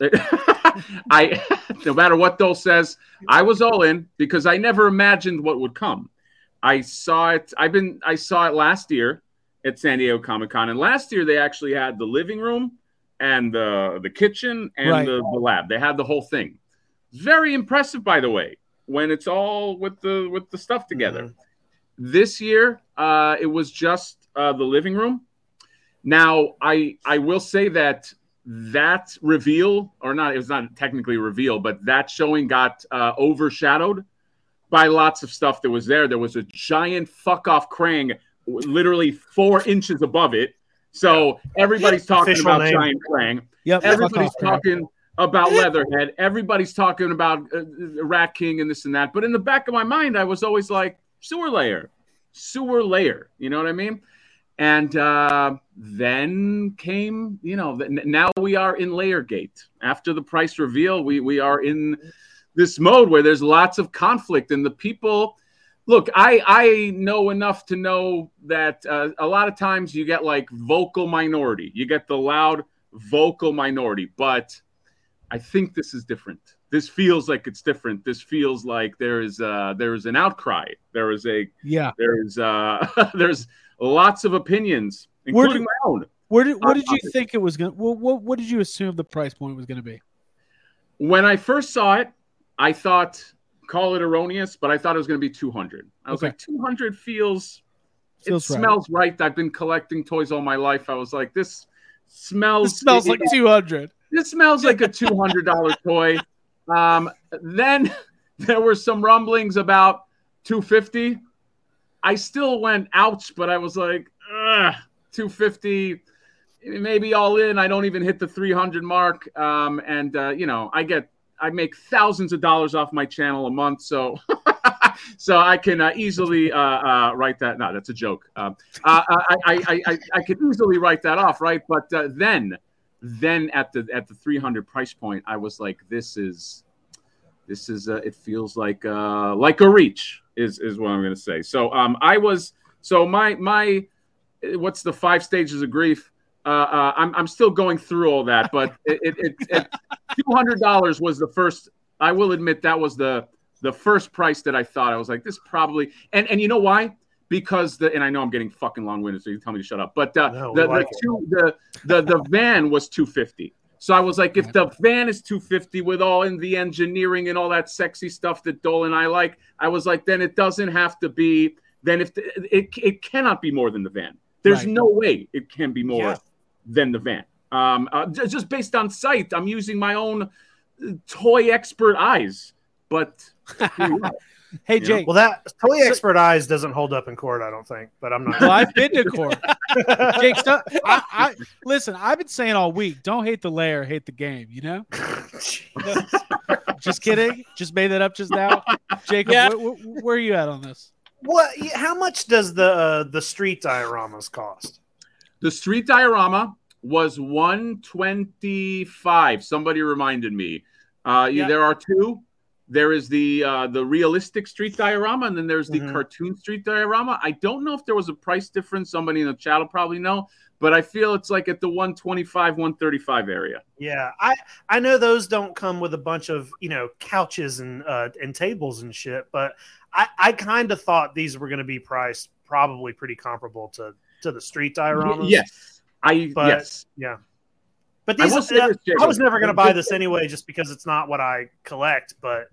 no matter what Dole says, I was all in because I never imagined what would come. I saw it. I saw it last year at San Diego Comic-Con, and last year they actually had the living room and the kitchen and the lab. They had the whole thing. Very impressive, by the way, when it's all with the stuff together. Mm-hmm. This year, it was just the living room. Now, I will say that reveal, or not, it was not technically a reveal, but that showing got overshadowed by lots of stuff that was there. There was a giant fuck-off Krang literally 4 inches above it. So everybody's talking Official about name. Giant Krang. Yep. Everybody's talking about Leatherhead. Everybody's talking about Rat King and this and that. But in the back of my mind, I was always like, sewer layer. You know what I mean? And then came, now we are in Layergate. After the price reveal, we are in this mode where there's lots of conflict. And the people, look, I know enough to know that a lot of times you get like vocal minority. You get the loud vocal minority. But I think this is different. This feels like it's different. This feels like there is an outcry. There's lots of opinions, including my own. What did you think it was going to? What did you assume the price point was going to be? When I first saw it, I thought, call it erroneous, but I thought it was going to be 200. I was like, 200 smells right. I've been collecting toys all my life. I was like, this smells like 200. This smells like a $200 toy. Then there were some rumblings about 250. I still went ouch, but I was like, 250, maybe all in. I don't even hit the 300 mark. I make thousands of dollars off my channel a month, so so I can easily write that. No, that's a joke. I could easily write that off, right? But then at the 300 price point, I was like, this is it feels like a reach is what I'm going to say. So my what's the 5 stages of grief? I'm still going through all that, but it $200 was the first. I will admit that was the first price that I thought. I was like, this probably, and you know why? Because and I know I'm getting fucking long-winded, so you can tell me to shut up. But the van was 250. So I was like, if the van is 250 with all in the engineering and all that sexy stuff that Dole and I like, I was like, then it doesn't have to be. Then it cannot be more than the van. There's no way it can be more than the van. Just based on sight, I'm using my own toy expert eyes. But hey, Jake. Well, that toy expert eyes doesn't hold up in court, I don't think. But I'm not. Well, I've been to court. Jake, listen. I've been saying all week, don't hate the layer, hate the game. You know. Just kidding. Just made that up just now. Jacob, where are you at on this? What? How much does the street dioramas cost? The street diorama was $125. Somebody reminded me. Yeah. There are two. There is the realistic street diorama, and then there's the Mhm. cartoon street diorama. I don't know if there was a price difference. Somebody in the chat will probably know, but I feel it's like at the 125, 135 area. Yeah, I know those don't come with a bunch of couches and tables and shit, but I kind of thought these were going to be priced probably pretty comparable to the street dioramas. Yes, But yeah, but I these will say this, Jacob. I was never going to buy this anyway, just because it's not what I collect. But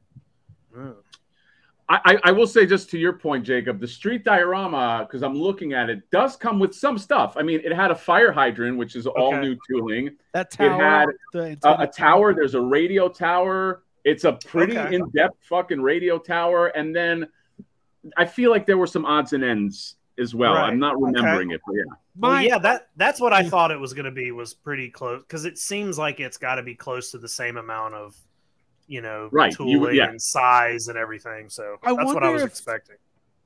I will say, just to your point, Jacob, the street diorama, because I'm looking at it, does come with some stuff. I mean, it had a fire hydrant, which is all Okay. new tooling. That tower, had the antenna A tower. There's a radio tower. It's a pretty Okay. in-depth fucking radio tower. And then I feel like there were some odds and ends as well. Right. I'm not remembering it, but yeah. well, yeah, that's what I thought it was going to be, was pretty close, because it seems like it's got to be close to the same amount of Right. tooling Yeah. and size and everything. So I that's what I wonder was if- expecting.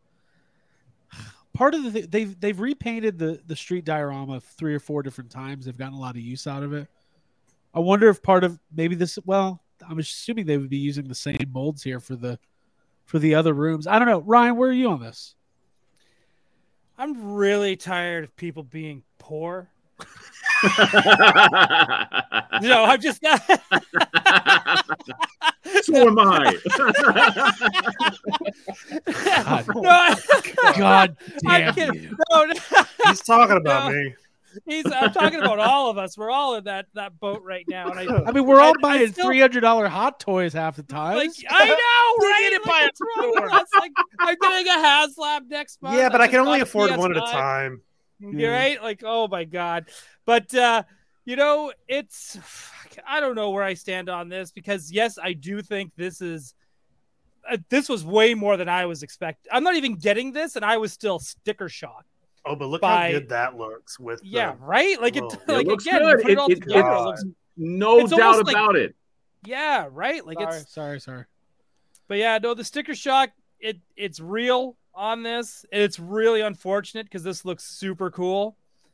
part of they've repainted the street diorama 3 or 4 different times. They've gotten a lot of use out of it. I wonder if part of maybe this. Well, I'm assuming they would be using the same molds here for the other rooms. I don't know. Ryan, where are you on this? I'm really tired of people being poor. No, I'm just not. So am I. No, God I'm damn kidding. you. No, He's talking about No. me. I'm talking about all of us. We're all in that boat right now. And I mean, we're all I buying still- $300 hot toys half the time. like, I know, right? Get it by Like, a what's wrong with us? Like, I'm getting a HasLab next month. Yeah, but I can only just afford got one at a PS5. time. You're right? Like, oh my God. But it's I don't know where I stand on this, because yes, I do think this was way more than I was expecting. I'm not even getting this, and I was still sticker shock. Oh, but look By- how good that looks with Yeah, the, right? Like, Whoa. it, It like looks again, good. you put it all together. It looks, No It's doubt almost like- about it. yeah, right? Like, sorry. but yeah, no, the sticker shock, it's real on this. And it's really unfortunate, because this looks super cool.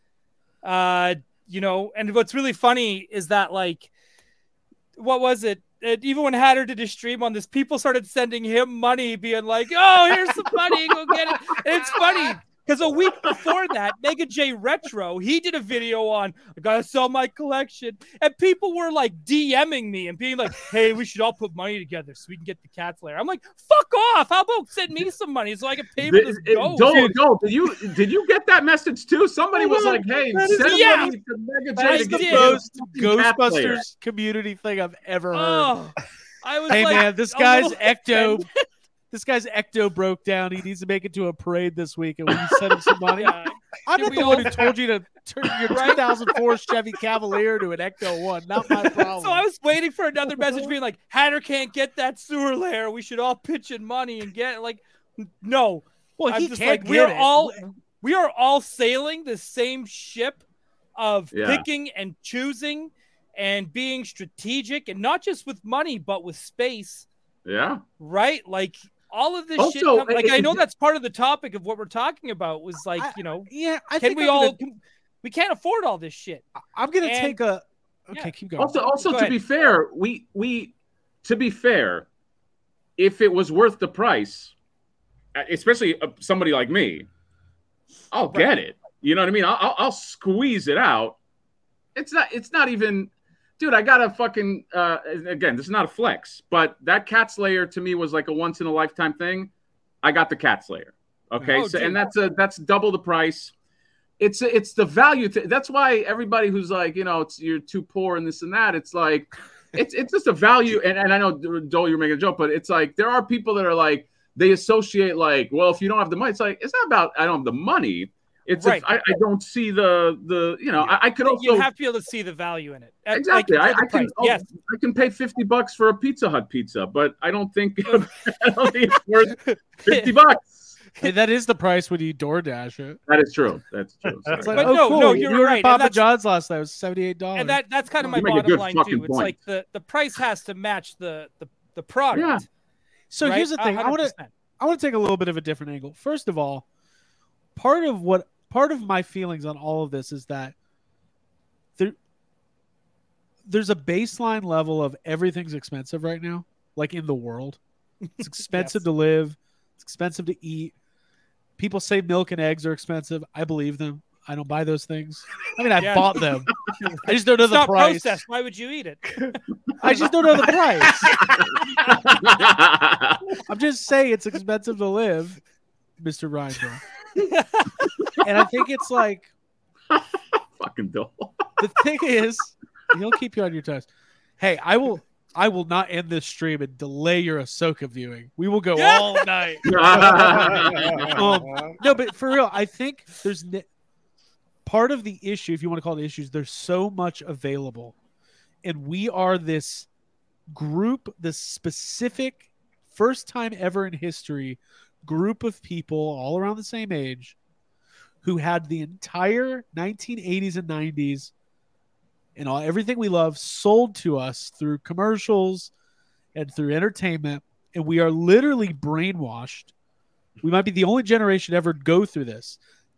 And what's really funny is that, like, what was it? Even when Hatter did his stream on this, people started sending him money, being like, "Oh, here's some money, go get it." And it's funny, because a week before that, Mega J Retro, he did a video on, "I gotta sell my collection," and people were like DMing me and being like, "Hey, we should all put money together so we can get the Cats Lair." I'm like, "Fuck off! How about send me some money so I can pay for this ghost?" Joel, did you get that message too? Somebody was like, "Hey, send Yeah. money to Mega That J is to the get did. most the Cat Lair." Ghostbusters community thing I've ever heard. Oh, I was Hey like, man, this a guy's little ecto. offended. This guy's ecto broke down. He needs to make it to a parade this week, and we send him some money. Yeah. I'm Did not we the one all- who told you to turn your 2004 Chevy Cavalier to an Ecto One. Not my problem. So I was waiting for another message being like, "Hatter can't get that sewer lair. We should all pitch in money and get it." Like, no. well, I'm he just can't like, get it. we are all sailing the same ship of Yeah. picking and choosing and being strategic, and not just with money, but with space, Yeah. right? Like, all of this Also, shit. Like, I know that's part of the topic of what we're talking about, was like, Yeah, I can think we I'm all? Gonna, We can't afford all this shit. I'm gonna and- take a. Okay, yeah. keep going. Also, Go to ahead. be fair, to be fair, if it was worth the price, especially somebody like me, I'll get it. You know what I mean? I'll squeeze it out. It's not even, dude. I got a fucking again. This is not a flex, but that Cat Slayer to me was like a once in a lifetime thing. I got the Cat Slayer. Okay, Oh, so dude. and that's double the price. It's the value. That's why everybody who's like, you're too poor and this and that. It's like, it's just a value. And I know, Joel, you're making a joke, but it's like there are people that are like, they associate like, well, if you don't have the money, it's like, it's not about I don't have the money. It's Right. I don't see I could also You have to be able to see the value in it. exactly. Like, I the can price. Yes. I can pay $50 for a Pizza Hut pizza, but I don't think it's worth $50. Hey, that is the price when you DoorDash it. That is true. That's true. It's Sorry. like, But oh, no, cool. no, you you're were right, at and Papa that's- John's last night. It was $78. And that's kind of my You make a bottom good line fucking too. It's point. like the price has to match the product. Yeah. So right? here's the thing. I want 100%. to take a little bit of a different angle. First of all, part of my feelings on all of this is that there's a baseline level of everything's expensive right now, like in the world. It's expensive Yes. to live. It's expensive to eat. People say milk and eggs are expensive. I believe them. I don't buy those things. I mean, I Yeah. bought them. I just don't know It's the not price. processed. Why would you eat it? I just don't know the price. I'm just saying it's expensive to live, Mr. Reinberg. And I think it's like, Fucking dull. the thing is, he'll keep you on your toes. Hey, I will not end this stream and delay your Ahsoka viewing. We will go all night. No, but for real, I think there's part of the issue, if you want to call it issues, there's so much available. And we are this group, this specific, first time ever in history, group of people all around the same age who had the entire 1980s and 90s and everything we love sold to us through commercials and through entertainment. And we are literally brainwashed. We might be the only generation to ever go through this.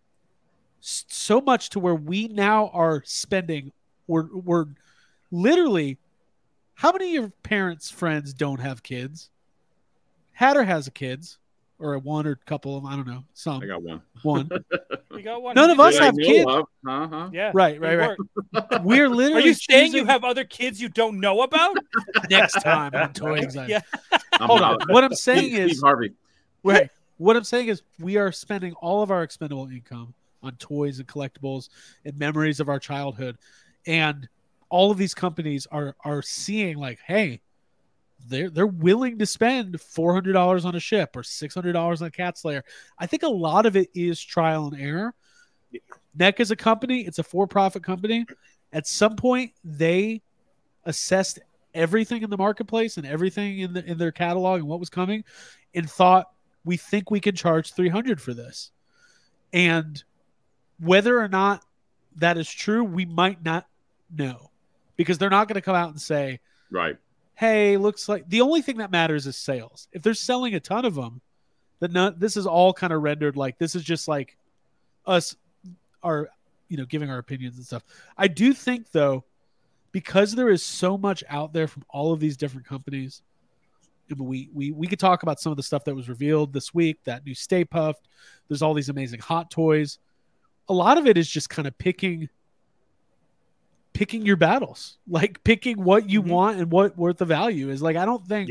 So much to where we now are spending, we're literally, how many of your parents' friends don't have kids? Hatter has kids, or one or couple of them, I don't know, some. I got one. One. You got one. None of us That I have know kids. of. Uh-huh. Yeah. Right. Work. We're Are literally you saying you choosing have other kids you don't know about? next time on Toy Anxiety. Yeah. Hold on. What I'm saying Steve is, Harvey. right. What I'm saying is, we are spending all of our expendable income on toys and collectibles and memories of our childhood, and all of these companies are seeing like, hey, they're willing to spend $400 on a ship or $600 on a cat slayer. I think a lot of it is trial and error. NEC is a company; it's a for-profit company. At some point, they assessed everything in the marketplace and everything in their catalog and what was coming, and thought, we think we can charge $300 for this. And whether or not that is true, we might not know, because they're not going to come out and say, Right. hey, looks like the only thing that matters is sales. If they're selling a ton of them, then this is all kind of rendered like this is just like us giving our opinions and stuff. I do think, though, because there is so much out there from all of these different companies, we could talk about some of the stuff that was revealed this week, that new Stay Puft. There's all these amazing hot toys. A lot of it is just kind of picking your battles, like picking what you want and what the value is. Like, I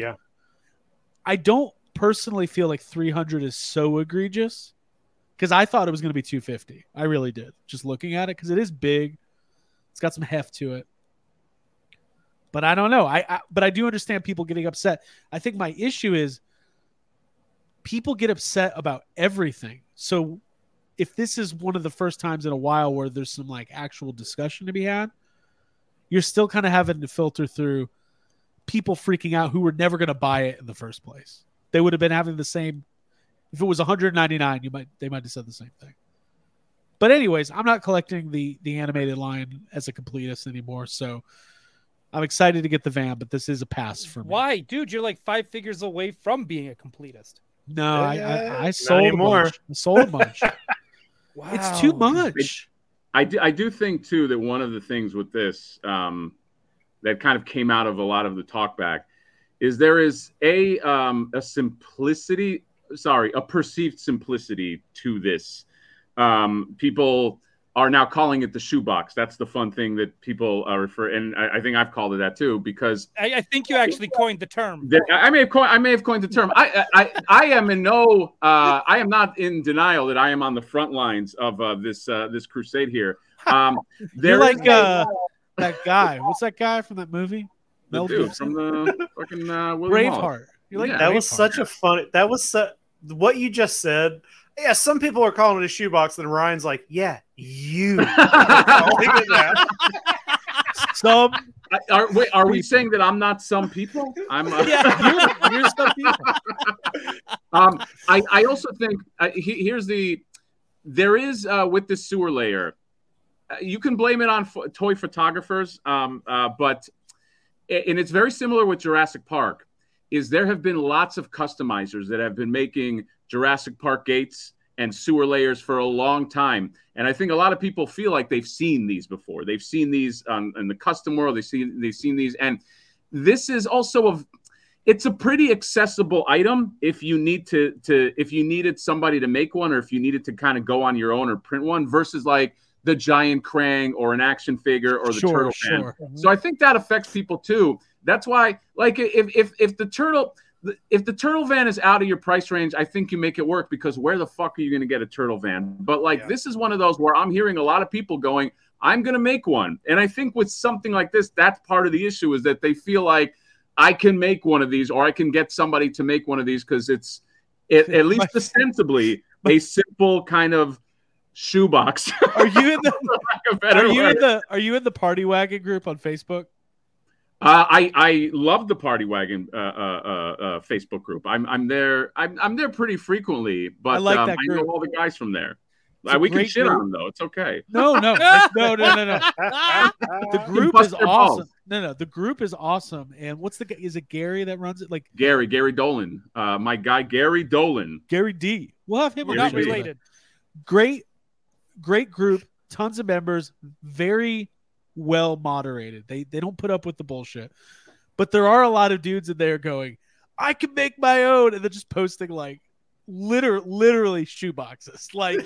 don't personally feel like 300 is so egregious, because I thought it was going to be 250. I really did, just looking at it, because it is big. It's got some heft to it. But I don't know. But I do understand people getting upset. I think my issue is people get upset about everything. So if this is one of the first times in a while where there's some like actual discussion to be had, you're still kind of having to filter through people freaking out who were never going to buy it in the first place. They would have been having the same. If it was $199, they might have said the same thing. But anyways, I'm not collecting the animated line as a completist anymore, so I'm excited to get the van, but this is a pass for me. Why, dude? You're like 5 figures away from being a completist. No, Yeah, I sold a anymore. bunch. I sold a bunch. Wow. It's too much. I do think too that one of the things with this that kind of came out of a lot of the talk back is there is a perceived simplicity to this. People are now calling it the shoebox. That's the fun thing that people refer, and I think I've called it that too, because I think you actually coined the term. I may have coined the term. I am I am not in denial that I am on the front lines of this crusade here. You're like that guy. What's that guy from that movie? the Mel dude Gibson? from the fucking William Hall. Braveheart. You're like Yeah. That was Braveheart. such a fun. That was what you just said. Yeah, some people are calling it a shoebox, and Ryan's like, "Yeah, you." Calling it that. Some Are we saying that I'm not some people? I'm. you're some people. I also think there is with the sewer layer, you can blame it on toy photographers, but and it's very similar with Jurassic Park. There have been lots of customizers that have been making Jurassic Park gates and sewer layers for a long time. And I think a lot of people feel like they've seen these before. They've seen these in the custom world. They've seen these. And this is also it's a pretty accessible item if you need if you needed somebody to make one, or if you needed to kind of go on your own or print one, versus like the giant Krang or an action figure or the turtle van. So I think that affects people too. That's why, like, if the turtle van is out of your price range, I think you make it work, because where the fuck are you going to get a turtle van? But like, this is one of those where I'm hearing a lot of people going, I'm going to make one. And I think with something like this, that's part of the issue, is that they feel like I can make one of these, or I can get somebody to make one of these, because it's at least ostensibly a simple kind of shoebox. Are you in the Party Wagon group on Facebook? I love the Party Wagon Facebook group. I'm there. I'm there pretty frequently, but I like that group. I know all the guys from there. We can shit on them though. It's okay. No. The group is awesome. No. The group is awesome. And is it Gary that runs it? Like Gary Dolan. My guy Gary Dolan. Gary D. We'll have him. We're not related. Great group. Tons of members. Very well moderated. They don't put up with the bullshit. But there are a lot of dudes in there going, I can make my own, and they're just posting like literally shoeboxes. Like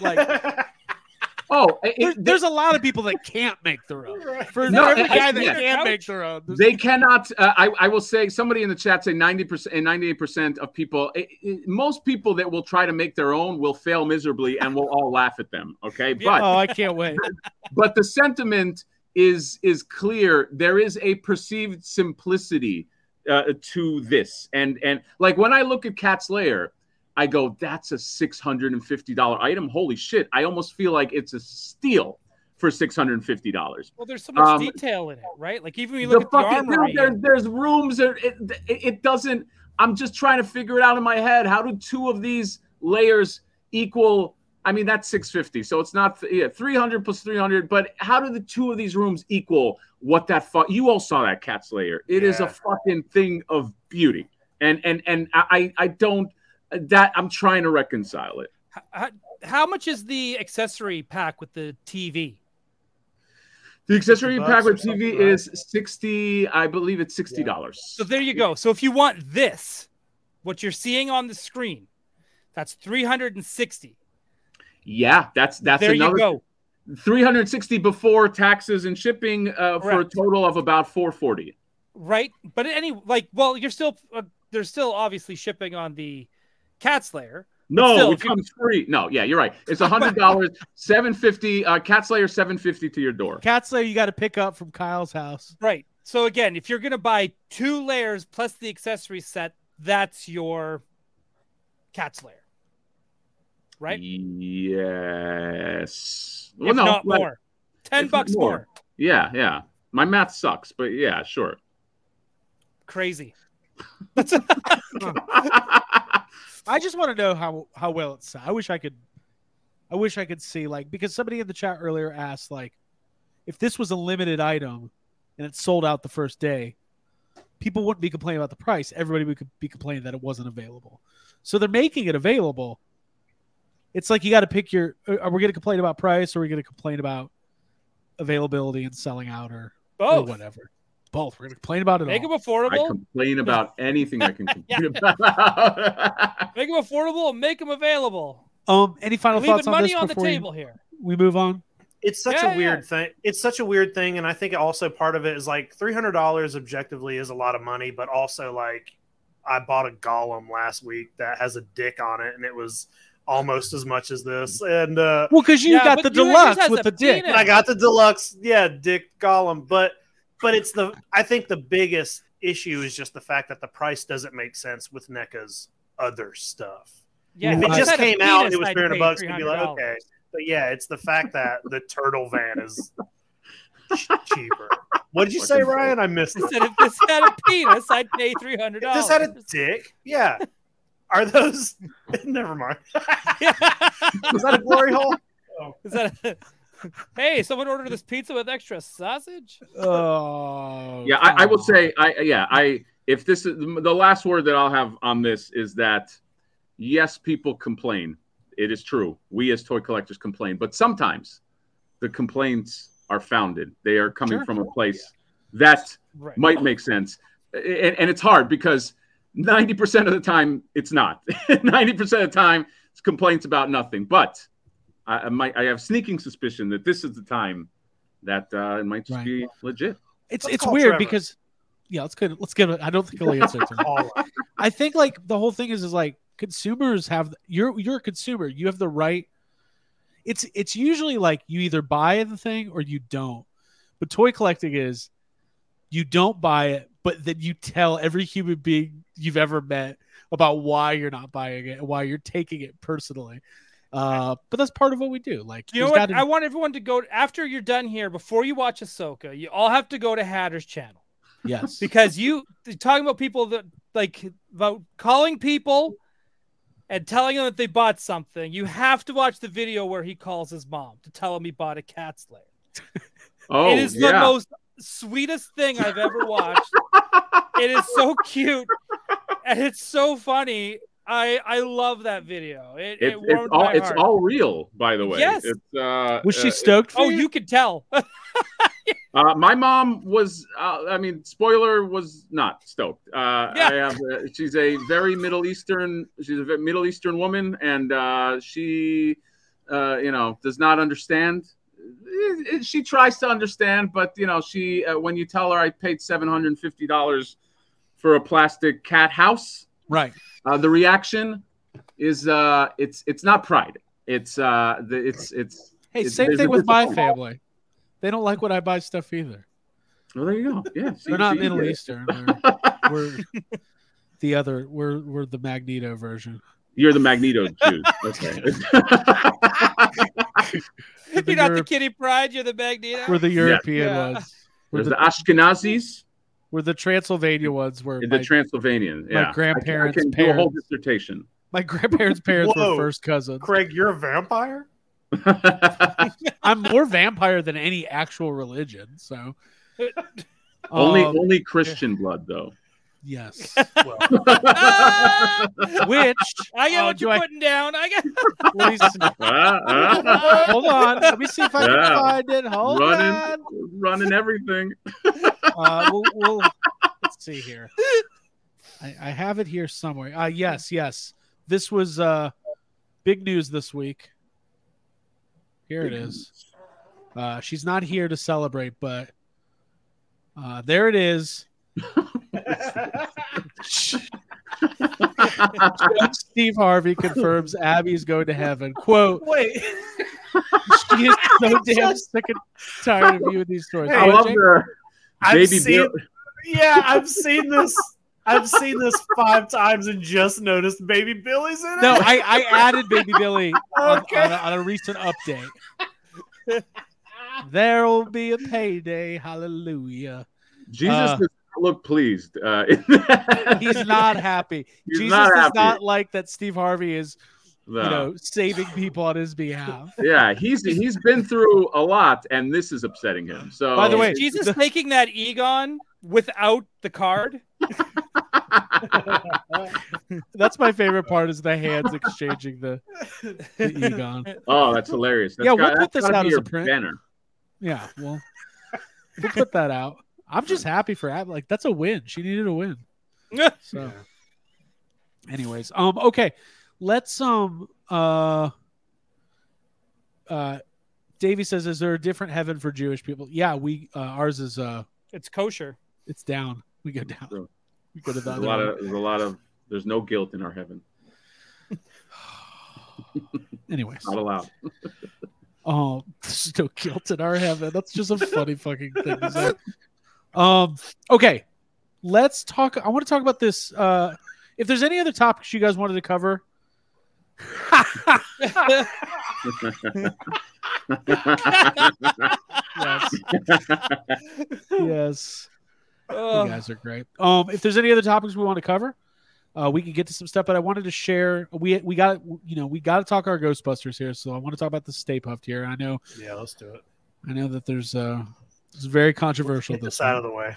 there's a lot of people that can't make their own. For every guy that can't make their own, they cannot. I will say, somebody in the chat say 90% and 98% of people, most people that will try to make their own will fail miserably, and we'll all laugh at them. Okay, but I can't wait. But the sentiment is clear. There is a perceived simplicity to this, and like when I look at Cat's Lair, I go, that's a $650 item. Holy shit! I almost feel like it's a steal for $650. Well, there's so much detail in it, right? Like even when you look at the armory, there's rooms. It doesn't. I'm just trying to figure it out in my head. How do two of these layers equal? I mean, that's $650, so it's not 300 plus 300. But how do the two of these rooms equal what that? You all saw that Cat's Lair. It is a fucking thing of beauty, and I don't. That I'm trying to reconcile it. How much is the accessory pack with the TV? The accessory pack with TV is $60. I believe it's $60. So there you go. So if you want this, what you're seeing on the screen, that's $360. Yeah, that's there another. You go. $360 before taxes and shipping for a total of about $440. Right, but you're still there's still obviously shipping on the Cat's Lair. No, it comes free. No, yeah, you're right. It's $100, $750. Cat's Lair, $750 to your door. Cat's Lair, you got to pick up from Kyle's house. Right. So again, if you're gonna buy 2 layers plus the accessory set, that's your Cat's Lair. Right? Yes. If not more. $10 more. Yeah. My math sucks, but yeah, sure. Crazy. I just want to know how well it's. I wish I could see, like, because somebody in the chat earlier asked, like, if this was a limited item and it sold out the first day, people wouldn't be complaining about the price. Everybody would be complaining that it wasn't available. So they're making it available. It's like you got to pick are we going to complain about price, or are we going to complain about availability and selling out, or whatever? Both. We're going to complain about it Make all. them affordable. I complain about anything I can complain about. Make them affordable and make them available. Any final thoughts on this money on the table here? We move on. It's such a weird thing. It's such a weird thing, and I think also part of it is like $300 objectively is a lot of money, but also like I bought a golem last week that has a dick on it, and it was almost as much as this. And because you got the deluxe with the dick. I got the deluxe, dick golem, but I think the biggest issue is just the fact that the price doesn't make sense with NECA's other stuff. Yeah, if it just came out and it was $300, you'd be like, okay. But yeah, it's the fact that the turtle van is cheaper. What did you say, Ryan? I missed it. If this had a penis, I'd pay $300. If this had a dick, yeah. Are those? Never mind. Was that a glory hole? Oh. Is that? Hey, someone ordered this pizza with extra sausage. Oh, yeah. I will say, if this is the last word that I'll have on this is that yes, people complain. it is true. We as toy collectors complain, but sometimes the complaints are founded. They are coming from a place that might make sense. And it's hard because 90% of the time it's not. 90% of the time it's complaints about nothing. But I have sneaking suspicion that this is the time that it might just be legit. It's weird Trevor. Because let's give it. I don't think he'll answer it. I think like the whole thing is like consumers have you're a consumer. You have the right. It's usually like you either buy the thing or you don't. But toy collecting is you don't buy it, but then you tell every human being you've ever met about why you're not buying it and why you're taking it personally. But that's part of what we do. Like, you know what? I want everyone to go after you're done here. Before you watch Ahsoka, you all have to go to Hatter's channel. Yes, because you're talking about people that about calling people and telling them that they bought something. You have to watch the video where he calls his mom to tell him he bought a cat slayer. It is the most sweetest thing I've ever watched. It is so cute and it's so funny. I love that video. It's all real, by the way. Yes. Was she stoked? You could tell. My mom was. Spoiler, was not stoked. She's a very Middle Eastern. She's a Middle Eastern woman, and she, does not understand. She tries to understand, but she when you tell her I paid $750 for a plastic cat house, right? The reaction is it's not pride. It's same thing with my family. They don't like when I buy stuff either. Well, there you go. Yeah, they're not Middle Eastern. We're the Magneto version. You're the Magneto Jew. Okay. You're not the Kitty Pryde. You're the Magneto. We're the European ones. There's the Ashkenazis. We're the Transylvania ones. The Transylvanian. Yeah. My grandparents' I can do a whole dissertation. My grandparents' parents were first cousins. Craig, you're a vampire? I'm more vampire than any actual religion. So only Christian blood, though. Yes. Which I get what you're putting down. Hold on. Let me see if I can find it. Hold on. Running everything. We'll let's see here. I have it here somewhere. Yes. This was big news this week. Here it is. She's not here to celebrate, but there it is. Steve Harvey confirms Abby's going to heaven. Quote, wait. She is so damn sick and tired of you with these stories. I love her. I've seen this. I've seen this 5 times and just noticed Baby Billy's in it. No, I added Baby Billy on a recent update. There'll be a payday. Hallelujah. Jesus does not look pleased. He's not happy. Jesus does not like that Steve Harvey is saving people on his behalf. Yeah, he's been through a lot, and this is upsetting him. So, by the way, Jesus taking that Egon without the card. That's my favorite part, is the hands exchanging the Egon. Oh, that's hilarious. We'll put this out as a print. Banner. Yeah, we'll put that out. I'm just happy for Abby. Like, that's a win. She needed a win. So, anyways, okay. Let's Davey says, is there a different heaven for Jewish people? Yeah, ours is it's kosher. It's down. We go down. So, we go to the other there's no guilt in our heaven. Anyways. Not allowed. Oh, there's no guilt in our heaven. That's just a funny fucking thing to say. Okay. Let's talk. I want to talk about this. If there's any other topics you guys wanted to cover. Yes. You guys are great. If there's any other topics we want to cover, we can get to some stuff. But I wanted to share. We got to talk our Ghostbusters here. So I want to talk about the Stay Puft here. I know. Yeah, let's do it. I know that there's it's very controversial. Get this out of the way.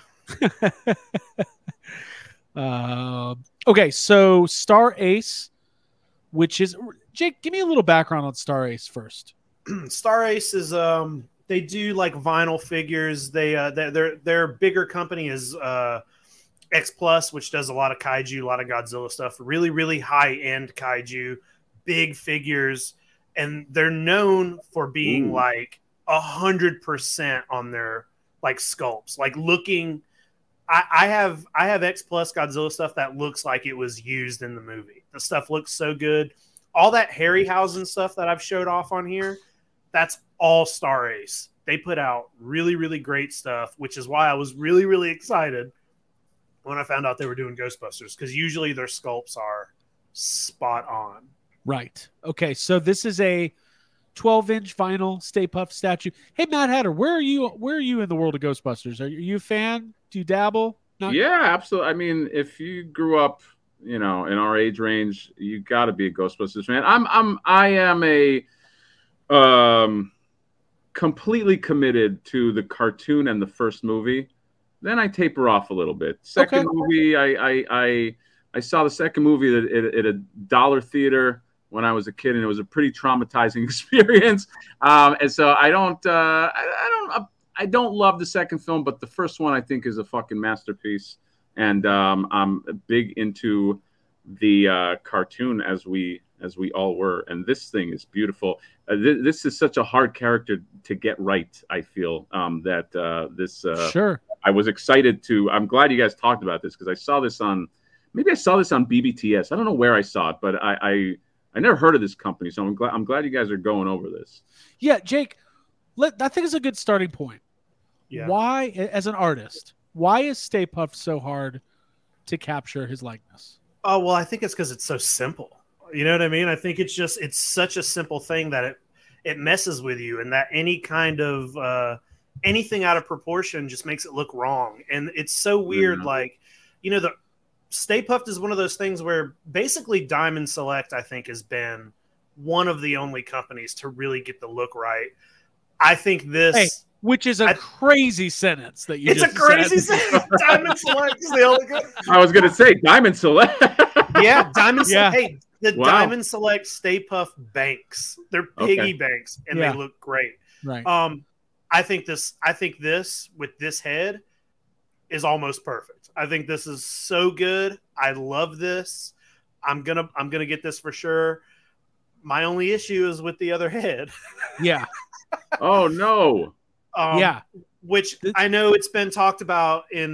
Okay, so Star Ace, which is Jake, give me a little background on Star Ace first. Star Ace is they do like vinyl figures. Their bigger company is X Plus, which does a lot of kaiju, a lot of Godzilla stuff. Really, really high end kaiju, big figures, and they're known for being like 100% on their like sculpts, like looking. I have X Plus Godzilla stuff that looks like it was used in the movie. The stuff looks so good. All that Harryhausen stuff that I've showed off on here, that's all Star Ace. They put out really, really great stuff, which is why I was really, really excited when I found out they were doing Ghostbusters, because usually their sculpts are spot on. Right. Okay, so this is a 12-inch vinyl Stay Puft statue. Hey, Mad Hatter, where are you in the world of Ghostbusters? Are you a fan? Do you dabble? Yeah, absolutely. I mean, if you grew up, in our age range, you got to be a Ghostbusters fan. I am a completely committed to the cartoon and the first movie. Then I taper off a little bit. Second movie, I saw the second movie at a dollar theater when I was a kid, and it was a pretty traumatizing experience. And so I don't love the second film, but the first one I think is a fucking masterpiece. And I'm big into the cartoon as we all were. And this thing is beautiful. This is such a hard character to get right. I feel Sure. I was excited I'm glad you guys talked about this, because I saw this on BBTS. I don't know where I saw it, but I never heard of this company, so I'm glad you guys are going over this. Yeah, Jake, I think it's a good starting point. Yeah. Why, as an artist, why is Stay Puft so hard to capture his likeness? Oh, well, I think it's because it's so simple. You know what I mean? I think it's such a simple thing that it messes with you, and that any kind of anything out of proportion just makes it look wrong. And it's so weird. Mm-hmm. Like, the Stay Puft is one of those things where basically Diamond Select, I think, has been one of the only companies to really get the look right. I think this... which is a crazy sentence that you just said. It's a crazy sentence. Diamond Select is the only good. I was going to say Diamond Select. Yeah, Diamond Select. Hey, the Wow. Diamond Select Stay Puft banks. They're piggy banks, and they look great. Right. I think this with this head is almost perfect. I think this is so good. I love this. I'm gonna get this for sure. My only issue is with the other head. Yeah. Oh no. Which I know it's been talked about in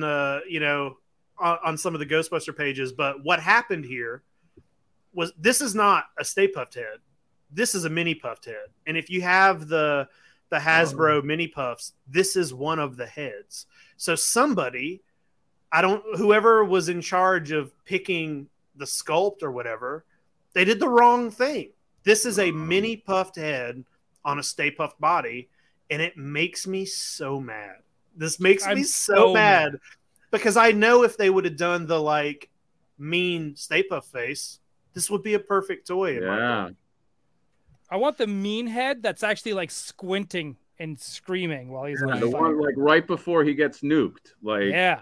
on some of the Ghostbuster pages, but what happened here was this is not a Stay Puft head. This is a mini puffed head. And if you have the Hasbro mini puffs, this is one of the heads. So somebody, whoever was in charge of picking the sculpt or whatever, they did the wrong thing. This is a mini puffed head on a Stay Puft body, and it makes me so mad. This makes me so mad because I know if they would have done the like mean Stay Puft face, this would be a perfect toy. Yeah. I want the mean head that's actually like squinting and screaming while he's on The fire. one like right before he gets nuked. Like Yeah.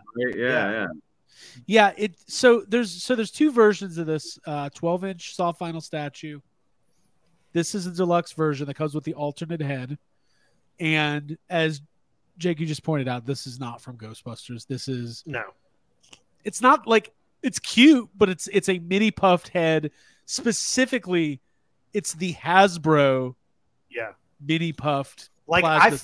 Yeah, so there's two versions of this 12-inch soft vinyl statue. This is a deluxe version that comes with the alternate head. And as Jake, you just pointed out, this is not from Ghostbusters. It's not like, it's cute, but it's a mini puffed head. Specifically, it's the Hasbro mini puffed. Like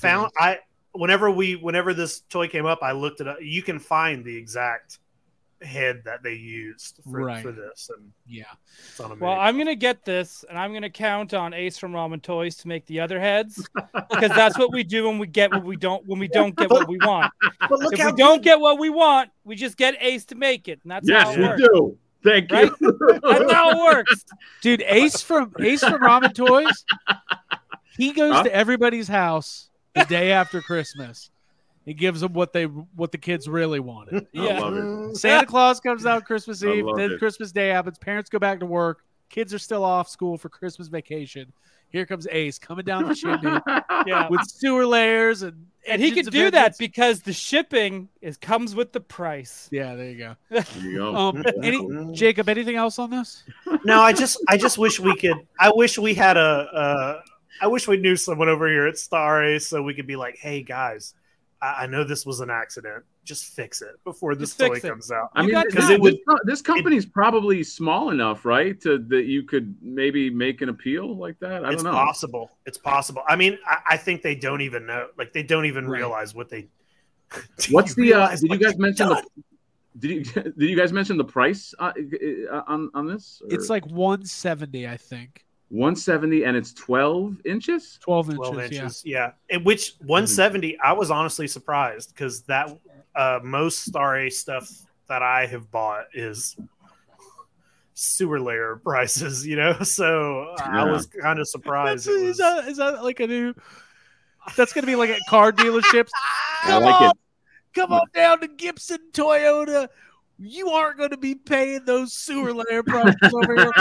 whenever this toy came up, I looked it up. You can find the exact head that they used for this, and it's on a well, I'm gonna get this, and I'm gonna count on Ace from Ramen Toys to make the other heads, because that's what we do when we get what we don't when we don't get what we want. But look, if we don't get what we want, we just get Ace to make it, and that's how it works. We do. Thank you. Right? That's how it works, dude. Ace from Ramen Toys. He goes to everybody's house the day after Christmas. He gives them what the kids really wanted. I love it. Santa Claus comes out Christmas I Eve, love then it. Christmas Day happens. Parents go back to work. Kids are still off school for Christmas vacation. Here comes Ace coming down the chimney with sewer layers and he engines could of do that vengeance. because the shipping comes with the price. Yeah, there you go. There you go. Jacob, anything else on this? No, I just wish we could. I wish we had I wish we knew someone over here at Star Ace so we could be like, hey guys, I know this was an accident. Just fix it before this toy comes out. I mean, because it would. This company's probably small enough, right, that you could maybe make an appeal like that. I don't know. Possible. It's possible. I mean, I think they don't even know. Like, they don't even realize what they. What's the? Did you guys mention the? Did you guys mention the price on this? Or? It's like 170, I think. 170, and it's 12 inches. 12 inches. Yeah. In which 170, I was honestly surprised because that most Star Ace stuff that I have bought is sewer layer prices, you know. So I was kind of surprised. Is that like a new? That's gonna be like at car dealerships. I like it. Come on down to Gibson Toyota. You aren't going to be paying those sewer layer prices over here.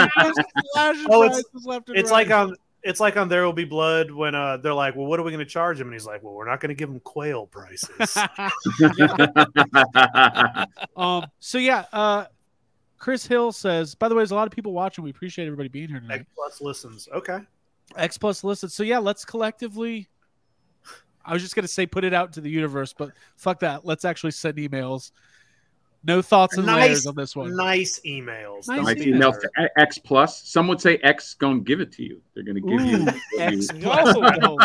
It's like on There Will Be Blood when they're like, well, what are we going to charge him? And he's like, well, we're not going to give him quail prices. So yeah, Chris Hill says, by the way, there's a lot of people watching. We appreciate everybody being here tonight. X plus listens. Okay. X plus listens. So yeah, let's collectively. I was just going to say put it out to the universe, but fuck that. Let's actually send emails. No thoughts and layers on this one. Nice emails. Nice emails to X plus. Some would say X going to give it to you. They're going to give you X plus.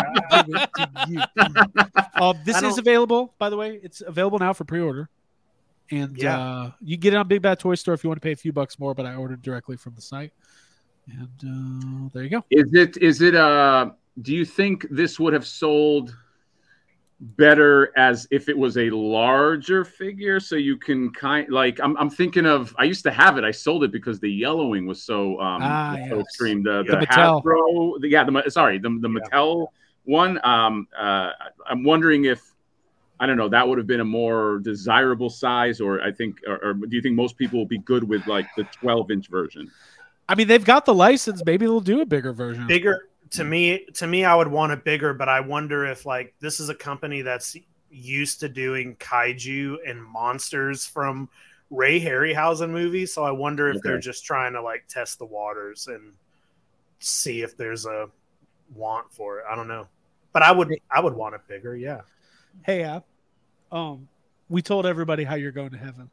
This is available, by the way. It's available now for pre-order. And you get it on Big Bad Toy Store if you want to pay a few bucks more, but I ordered directly from the site. And there you go. Is it do you think this would have sold better as if it was a larger figure, so you can I'm thinking of, I used to have it, I sold it because the yellowing was so so extreme. The Mattel. Hasbro, the Mattel one. I'm wondering if, I don't know, that would have been a more desirable size, or I think, or do you think most people will be good with like the 12-inch version? I mean, they've got the license. Maybe they'll do a bigger version. Bigger. To me, I would want it bigger, but I wonder if like this is a company that's used to doing kaiju and monsters from Ray Harryhausen movies. So I wonder if they're just trying to like test the waters and see if there's a want for it. I don't know, but I would want it bigger. Yeah. Hey, we told everybody how you're going to heaven.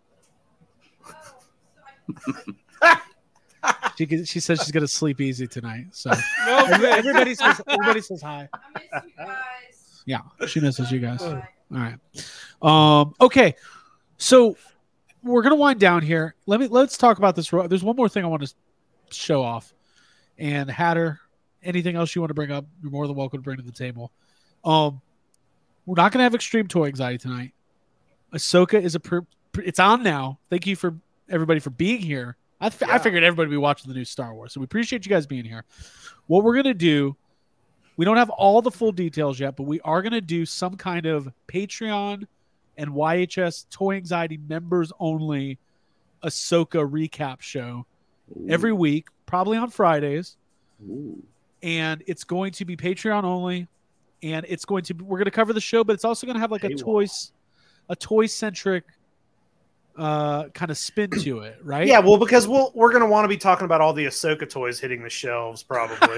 She says she's gonna sleep easy tonight. So everybody says hi. I miss you guys. Yeah, she misses you guys. All right. Okay. So we're gonna wind down here. Let's talk about this. There's one more thing I want to show off. And Hatter, anything else you want to bring up, you're more than welcome to bring to the table. We're not gonna have extreme toy anxiety tonight. Ahsoka is it's on now. Thank you for everybody for being here. I figured everybody would be watching the new Star Wars, so we appreciate you guys being here. What we're going to do, we don't have all the full details yet, but we are going to do some kind of Patreon and YHS Toy Anxiety members only Ahsoka recap show every week, probably on Fridays. And it's going to be Patreon only, and we're going to cover the show, but it's also going to have like a toy-centric kind of spin to it, right? Yeah, well, because we're going to want to be talking about all the Ahsoka toys hitting the shelves, probably.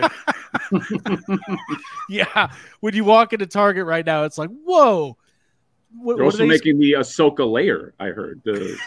Yeah, when you walk into Target right now, it's like, whoa. They're also making the Ahsoka layer, I heard. The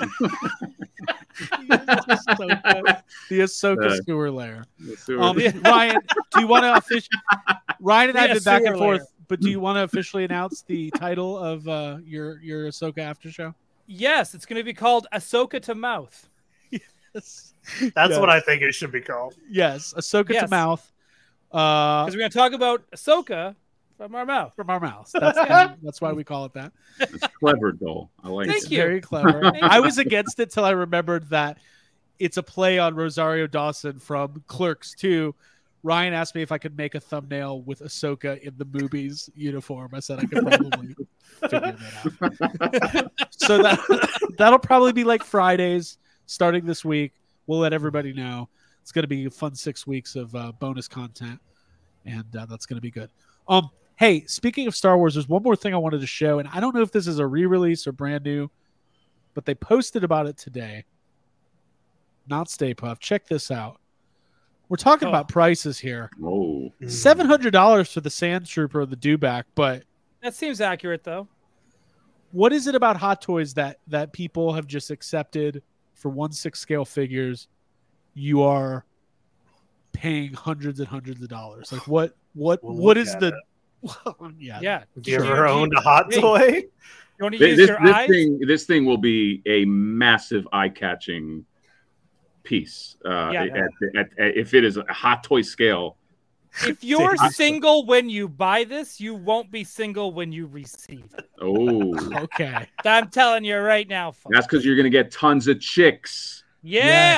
Ahsoka sewer layer. Ryan, do you want to officially? Ryan and I have been back and forth, but do you want to officially announce the title of your Ahsoka after show? Yes, it's going to be called Ahsoka to Mouth. Yes. That's what I think it should be called. Yes, Ahsoka to Mouth. Because we're going to talk about Ahsoka from our mouth. From our mouths. That's why we call it that. It's clever, Dole. I like it. Thank you. Very clever. I was against it till I remembered that it's a play on Rosario Dawson from Clerks 2. Ryan asked me if I could make a thumbnail with Ahsoka in the movies uniform. I said I could probably figure that out. So that'll probably be like Fridays starting this week. We'll let everybody know. It's going to be a fun 6 weeks of bonus content, and that's going to be good. Hey, speaking of Star Wars, there's one more thing I wanted to show, and I don't know if this is a re-release or brand new, but they posted about it today. not Stay Puft. Check this out. We're talking about prices here. Oh, $700 for the Sand Trooper or the Dewback, but That seems accurate, though. what is it about Hot Toys that people have just accepted for 1/6 scale figures? You are paying hundreds and hundreds of dollars. Like what look is at the yeah. Yeah. Have you ever owned a hot Hey, toy? You want to use your eyes? This thing will be a massive eye-catching piece. If it is a Hot Toy scale. If you're single when you buy this, you won't be single when you receive it. Oh, Okay. I'm telling you right now, folks. that's because you're gonna get tons of chicks. Yeah.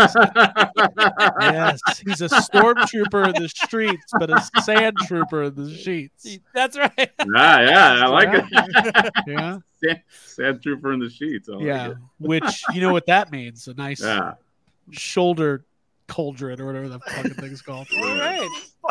Yes, he's a stormtrooper in the streets, but a sand trooper in the sheets. That's right. Yeah, I like it. Yeah, Sand trooper in the sheets. I like yeah. it. Which you know what that means? A nice Yeah. shoulder cauldron or whatever the fucking thing's called. All right.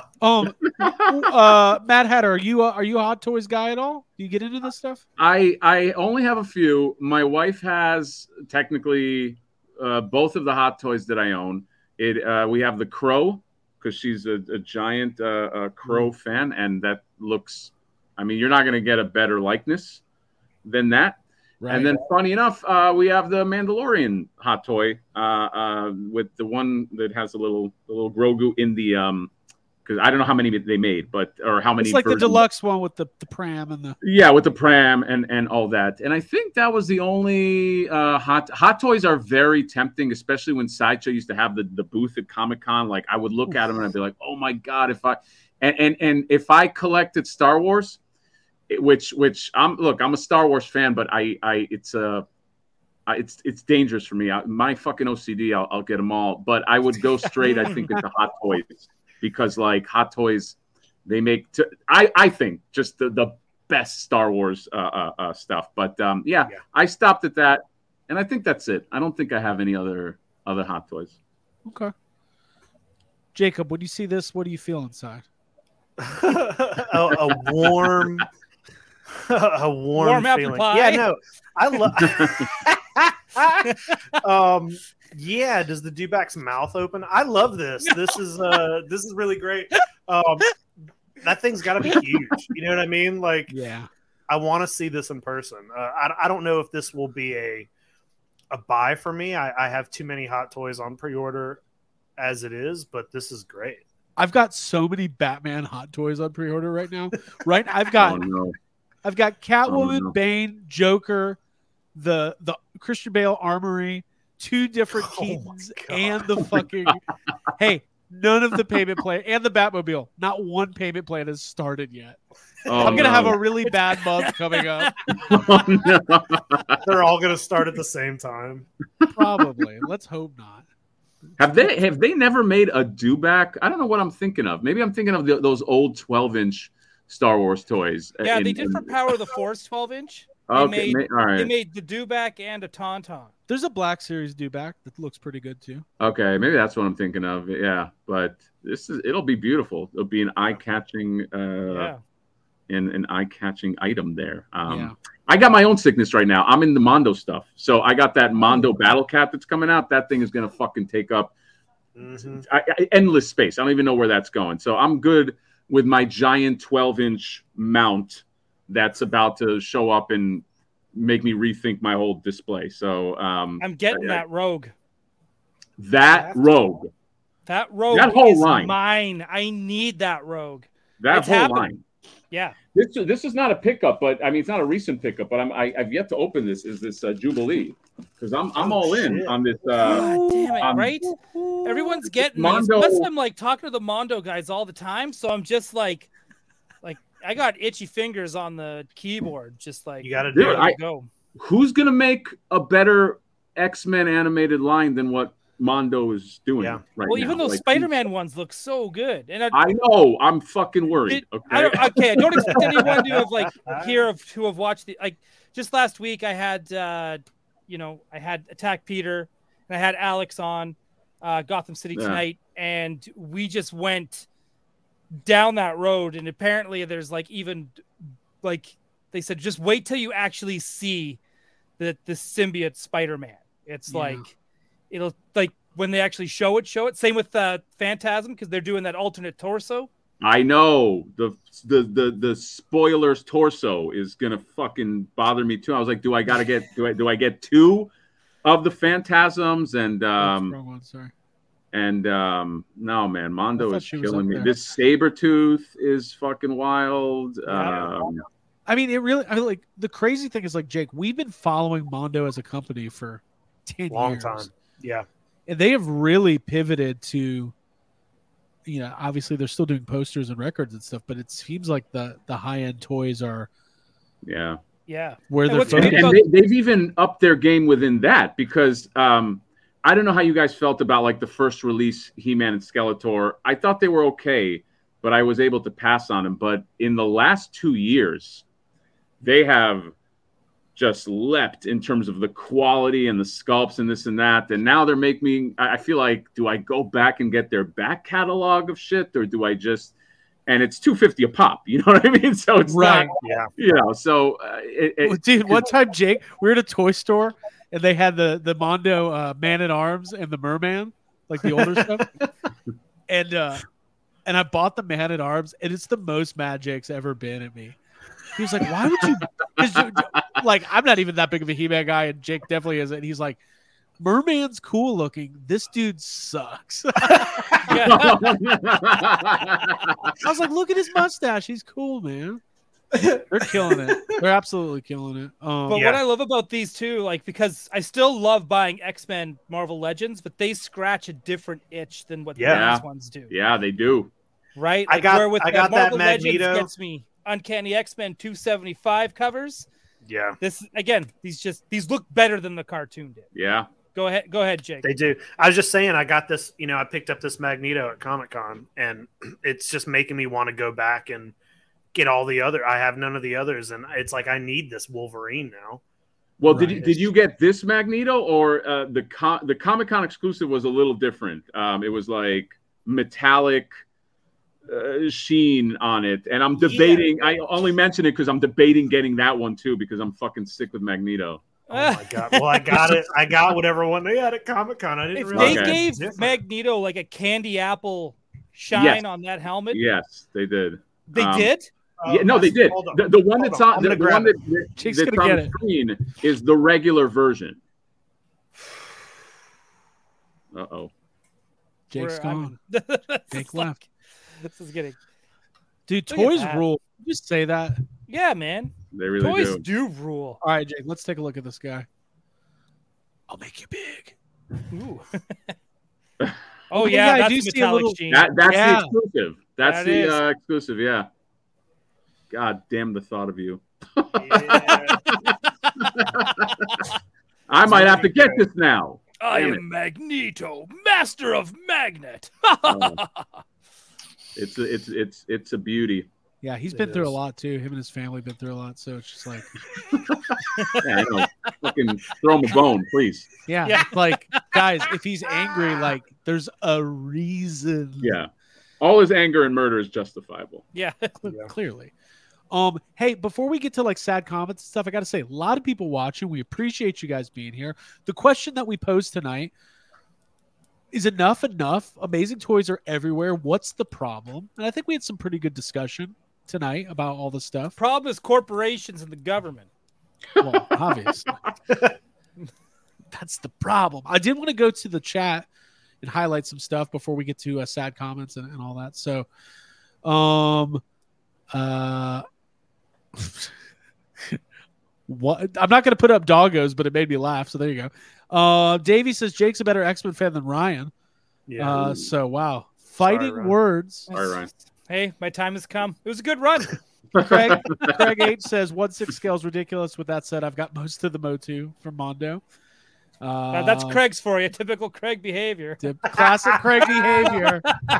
Mad Hatter, are you a Hot Toys guy at all? Do you get into this stuff? I only have a few. My wife has technically both of the Hot Toys that I own. We have the Crow because she's a giant Crow fan, and that looks. I mean, you're not going to get a better likeness than that. Right. And then, funny enough, we have the Mandalorian Hot Toy with the one that has a little Grogu in the because I don't know how many they made, or how many. It's like versions. the deluxe one with the pram and the. Yeah, with the pram and all that. And I think that was the only Hot Toys are very tempting, especially when Sideshow used to have the booth at Comic-Con. Like I would look at them and I'd be like, oh my God, if if I collected Star Wars, which I'm a Star Wars fan, but it's dangerous for me. My fucking OCD, I'll get them all, but I would go straight. I think into Hot Toys because like Hot Toys, they make I think just the best Star Wars stuff. But yeah, I stopped at that, and I think that's it. I don't think I have any other Hot Toys. Okay. Jacob, when you see this, what do you feel inside? a warm Warm apple feeling. pie. Yeah, no, I love. Yeah, does the Dewback's mouth open? I love this. This is really great. That thing's got to be huge. You know what I mean? Like, Yeah. I want to see this in person. I don't know if this will be a buy for me. I have too many Hot Toys on pre-order as it is, but this is great. I've got so many Batman Hot Toys on pre-order right now. Right, I've got Catwoman, Bane, Joker, the Christian Bale Armory, 2 different Keatons, and the fucking none of the payment plan and the Batmobile. Not one payment plan has started yet. I'm gonna have a really bad month coming up. They're all gonna start at the same time. Probably. Let's hope not. Have they never made a Dewback? I don't know what I'm thinking of. Maybe I'm thinking of those old 12-inch Star Wars toys. Yeah, they did for Power of the Force 12-inch. All They right. made the Dewback and a Tauntaun. There's a Black Series Dewback that looks pretty good too. Okay, maybe that's what I'm thinking of. Yeah, but it'll be beautiful. It'll be an eye-catching an eye-catching item there. I got my own sickness right now. I'm in the Mondo stuff. So I got that Mondo Battle Cat that's coming out. That thing is going to fucking take up endless space. I don't even know where that's going. So I'm good with my giant 12-inch mount that's about to show up and make me rethink my whole display. So I'm getting that Rogue. That Rogue. That Rogue whole is line. mine. I need that Rogue. That It's whole happening. line. Yeah. This is not a pickup, but I mean it's not a recent pickup. But I've yet to open this. Is this Jubilee? Because I'm all in on this. God damn it! Right? Everyone's getting these. Mondo- Plus, I'm like talking to the Mondo guys all the time, so I'm just like I got itchy fingers on the keyboard. Just like You got to Dude, do it. go. Who's gonna make a better X-Men animated line than what Mondo is doing right Well, now? even those Like, Spider-Man ones look so good, and I know. I'm fucking worried. I don't expect anyone to have who have watched the just last week. I had I had Attack Peter and I had Alex on Gotham City Tonight, and we just went down that road. And apparently, there's they said, just wait till you actually see the symbiote Spider-Man. It's it'll when they actually show it. Same with Phantasm, because they're doing that alternate torso. I know the spoilers torso is gonna fucking bother me too. I was like, do I get two of the Phantasms? And Wrong one, sorry. and no, man, Mondo thought is she was killing up me. there. This Sabretooth is fucking wild. I mean, like the crazy thing is, like, Jake, we've been following Mondo as a company for 10 Long years. time. Yeah. And they have really pivoted to, obviously they're still doing posters and records and stuff, but it seems like the high-end toys are Yeah. where And they're what's focused. great And they've even upped their game within that, because I don't know how you guys felt about like the first release He-Man and Skeletor. I thought they were okay, but I was able to pass on them. But in the last 2 years, they have just leapt in terms of the quality and the sculpts and this and that. And now they're making me, I feel like, do I go back and get their back catalog of shit, or do I just, and it's $250 a pop, you know what I mean? So it's Right. not, Yeah. so Dude, one time, Jake, we were at a toy store and they had the Mondo Man-at-Arms and the Merman, like the older stuff. And I bought the Man-at-Arms, and it's the most mad Jake's ever been at me. He was like, why would you? 'Cause like, I'm not even that big of a He-Man guy, and Jake definitely isn't. And he's like, Merman's cool looking. This dude sucks. I was like, look at his mustache. He's cool, man. They're killing it. They're absolutely killing it. But Yeah. what I love about these two, like, because I still love buying X-Men Marvel Legends, but they scratch a different itch than what Yeah. these ones do. yeah, they do. Right? I got that Marvel Magneto. Legends gets me Uncanny X-Men 275 covers. Yeah. This again, these look better than the cartoon did. Yeah. Go ahead, Jake. They do. I was just saying, I got this, I picked up this Magneto at Comic-Con, and it's just making me want to go back and get all the other. I have none of the others, and it's like I need this Wolverine now. Well, Right. did you get this Magneto, or the Comic-Con exclusive was a little different? It was like metallic sheen on it, and I'm debating. I only mention it because I'm debating getting that one too, because I'm fucking sick with Magneto. Oh my god! Well, I got it. I got whatever one they had at Comic-Con. I didn't If realize they Okay. gave different. Magneto like a candy apple shine Yes. on that helmet, Yes, they did. they did. Yeah, no, they did. Hold on. The one Hold that's on. on I'm the gonna one grab that, Jake's that's gonna on get the it. screen is the regular version. Uh-oh. Jake's Where I'm- gone. This Jake is like- left. This is getting. Dude, Look at toys that. rule. Just say that. Yeah, man. They really Toys do. do rule. All right, Jake, let's take a look at this guy. I'll make you big. Ooh. Oh, Oh yeah, I yeah, do that's see a metallic little- sheen. That's Yeah. the exclusive. That's That is. the exclusive, yeah. God damn the thought of you. Yeah. I might have to get this now. I Damn am Magneto, master of magnet. It's a beauty. Yeah, he's It been through a is. lot too. Him and his family been through a lot, so it's just like, Yeah, I know. Fucking throw him a bone, please. yeah, Yeah. like guys, if he's angry, like there's a reason. Yeah. All his anger and murder is justifiable. yeah. Clearly. Hey, before we get to like sad comments and stuff, I got to say, a lot of people watching. We appreciate you guys being here. The question that we posed tonight is enough. Amazing toys are everywhere. What's the problem? And I think we had some pretty good discussion tonight about all the stuff. Problem is corporations and the government. Well, obviously. That's the problem. I did want to go to the chat and highlight some stuff before we get to sad comments and all that. So, what? I'm not going to put up doggos, but it made me laugh. So there you go. Davey says Jake's a better X-Men fan than Ryan. Yeah. So wow, fighting Ryan. words. All right, Ryan. Hey, my time has come. It was a good run. Craig H says 1/6 scale is ridiculous. With that said, I've got most of the Motu from Mondo. That's Craig's for you. Typical Craig behavior. Classic Craig behavior.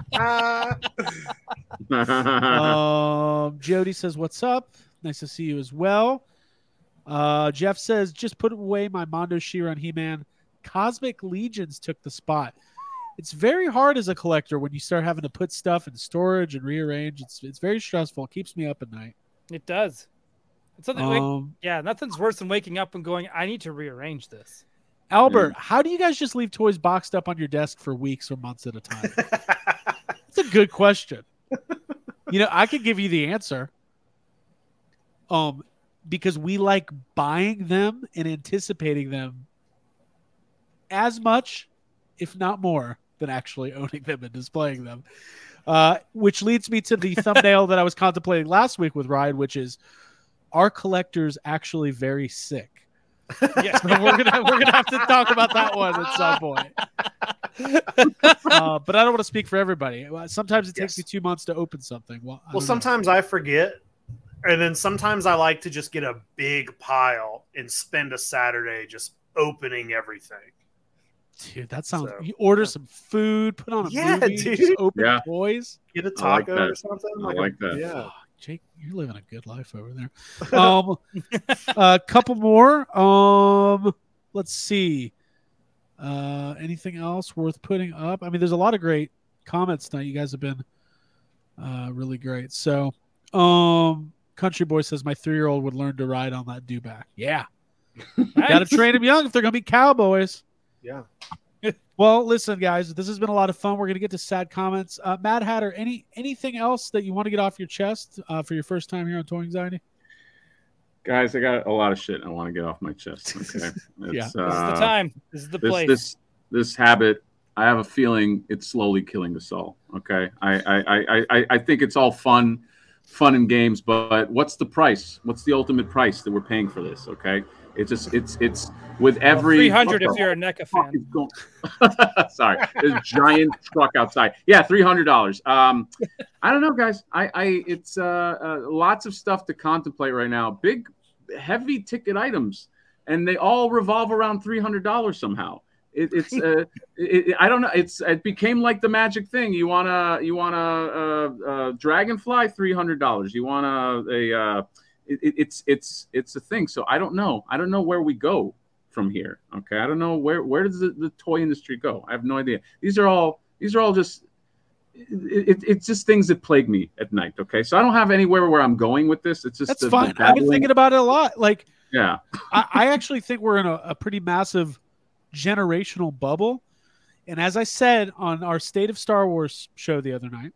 Oh, Jody says, "What's up? Nice to see you as well." Jeff says, "Just put away my Mondo She-Ra on He-Man. Cosmic Legions took the spot. It's very hard as a collector when you start having to put stuff in storage and rearrange. It's very stressful. It keeps me up at night." It does. It's something like, Um, yeah, nothing's worse than waking up and going, I need to rearrange this. Albert, how do you guys just leave toys boxed up on your desk for weeks or months at a time? That's a good question. I could give you the answer. Because we like buying them and anticipating them as much, if not more, than actually owning them and displaying them. Which leads me to the thumbnail that I was contemplating last week with Ryan, which is, are collectors actually very sick? Yes, so we're gonna have to talk about that one at some point. But I don't want to speak for everybody. Sometimes it takes me 2 months to open something. Well, sometimes I forget, and then sometimes I like to just get a big pile and spend a Saturday just opening everything. Dude, that sounds. So, you order some food, put on a movie, dude. just open toys. Get a taco or something. I like that. Yeah. Jake, you're living a good life over there. A couple more. Let's see. Anything else worth putting up? I mean, there's a lot of great comments tonight. You guys have been really great. So, Country Boy says my 3-year-old would learn to ride on that dewback. Yeah, got to train them young if they're going to be cowboys. Yeah. Well, listen, guys, this has been a lot of fun. We're going to get to sad comments. Mad Hatter, anything else that you want to get off your chest for your first time here on Toy Anxiety? Guys, I got a lot of shit I want to get off my chest. Okay, Yeah. This is the time. This is the place. This habit, I have a feeling it's slowly killing us all. Okay, I think it's all fun and games, but what's the price? What's the ultimate price that we're paying for this? Okay, it's with every 300 if you're a NECA fan. Sorry, there's a giant truck outside. Yeah, $300. I don't know, guys. It's lots of stuff to contemplate right now. Big, heavy ticket items, and they all revolve around $300 somehow. I don't know. It became like the magic thing. You want a dragonfly, $300. You want it's a thing. So I don't know. I don't know where we go from here. Okay, I don't know where does the toy industry go. I have no idea. These are all just it's just things that plague me at night. Okay, so I don't have anywhere where I'm going with this. It's just that's fine. I've been thinking about it a lot. Like, yeah, I actually think we're in a pretty massive generational bubble. And as I said on our State of Star Wars show the other night,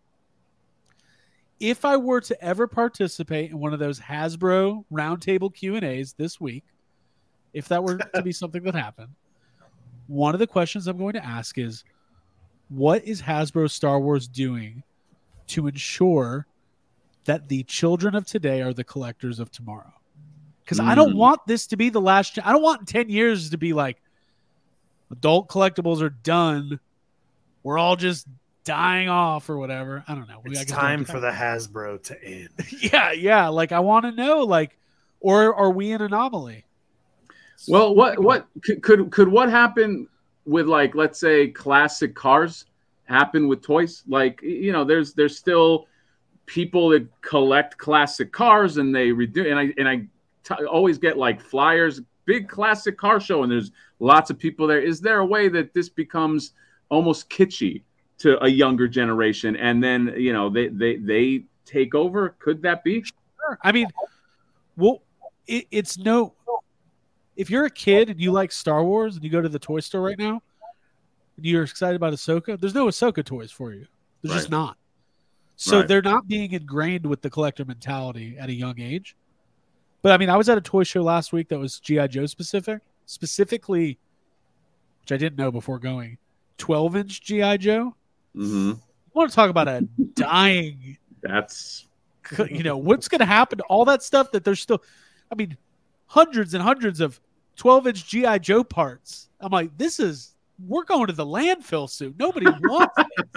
if I were to ever participate in one of those Hasbro roundtable Q&As this week, if that were to be something that happened, one of the questions I'm going to ask is, what is Hasbro Star Wars doing to ensure that the children of today are the collectors of tomorrow? Because I don't want this to be the last. I don't want in 10 years to be like, adult collectibles are done. We're all just dying off or whatever. I don't know. It's time for the Hasbro to end. Yeah. Like, I want to know, like, or are we an anomaly? Well, what could what happen with, like, let's say classic cars happen with toys? Like, there's still people that collect classic cars and they redo, and I always get like flyers, big classic car show, and there's lots of people there. Is there a way that this becomes almost kitschy to a younger generation, and then they take over? Could that be? Sure. I mean, well, it's no. If you're a kid and you like Star Wars and you go to the toy store right now and you're excited about Ahsoka, there's no Ahsoka toys for you. There's just not. So they're not being ingrained with the collector mentality at a young age. But I mean, I was at a toy show last week that was G.I. Joe specifically, which I didn't know before going, 12-inch G.I. Joe. Mm-hmm. I want to talk about a dying. That's, what's going to happen to all that stuff that there's still, I mean, hundreds and hundreds of 12-inch G.I. Joe parts. I'm like, we're going to the landfill soon. Nobody wants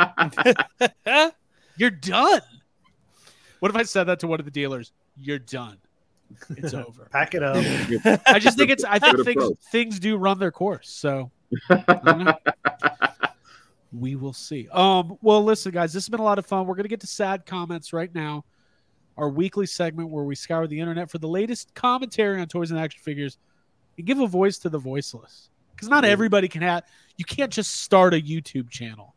it. You're done. What if I said that to one of the dealers? You're done. It's over. Pack it up. I just think things do run their course. So I don't know. We will see. Well, listen, guys, this has been a lot of fun. We're going to get to sad comments right now. Our weekly segment where we scour the internet for the latest commentary on toys and action figures and give a voice to the voiceless. Because not everybody can have. You can't just start a YouTube channel.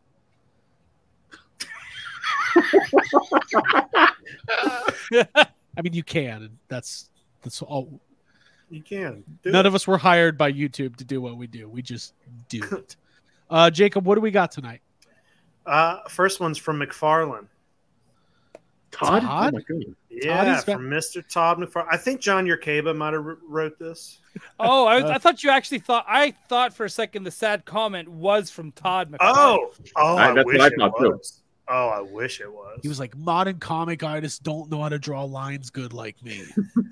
I mean, you can. And that's all. You can. Do None it. of us were hired by YouTube to do what we do. We just do it. Jacob, what do we got tonight? First one's from McFarlane. Todd? Todd? Oh my god. Yeah, is from Mr. Todd McFarlane. I think John Yerkeba might have wrote this. Oh, I thought you actually thought. I thought for a second the sad comment was from Todd McFarlane. Oh, I That's wish what I it thought, too. was. Oh, I wish it was. He was like, modern comic artists don't know how to draw lines good like me.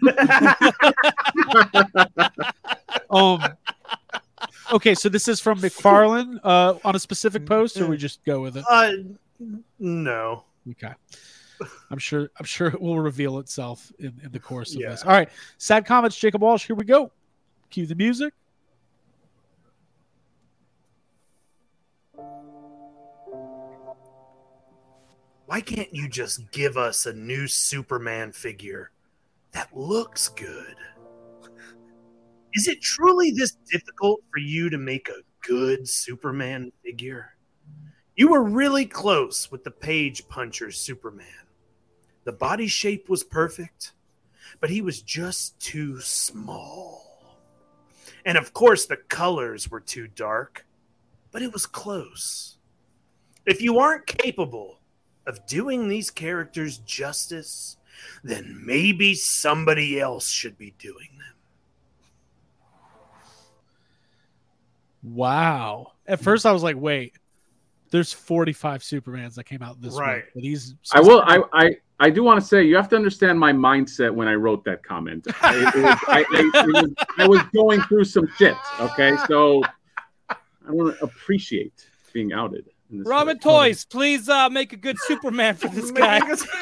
Okay, so this is from McFarlane on a specific post, or we just go with it? No. Okay. I'm sure it will reveal itself in the course of Yeah. this. All right. Sad comments, Jacob Walsh. Here we go. Cue the music. Why can't you just give us a new Superman figure that looks good? Is it truly this difficult for you to make a good Superman figure? You were really close with the Page Puncher Superman. The body shape was perfect, but he was just too small. And of course, the colors were too dark, but it was close. If you aren't capable of doing these characters justice, then maybe somebody else should be doing them. Wow. At first I was like, wait, there's 45 Supermans that came out this Right. week. But he's I do want to say you have to understand my mindset when I wrote that comment. I was going through some shit. Okay, so I want to appreciate being outed. in this Robin way. Toys, please make a good Superman for this guy.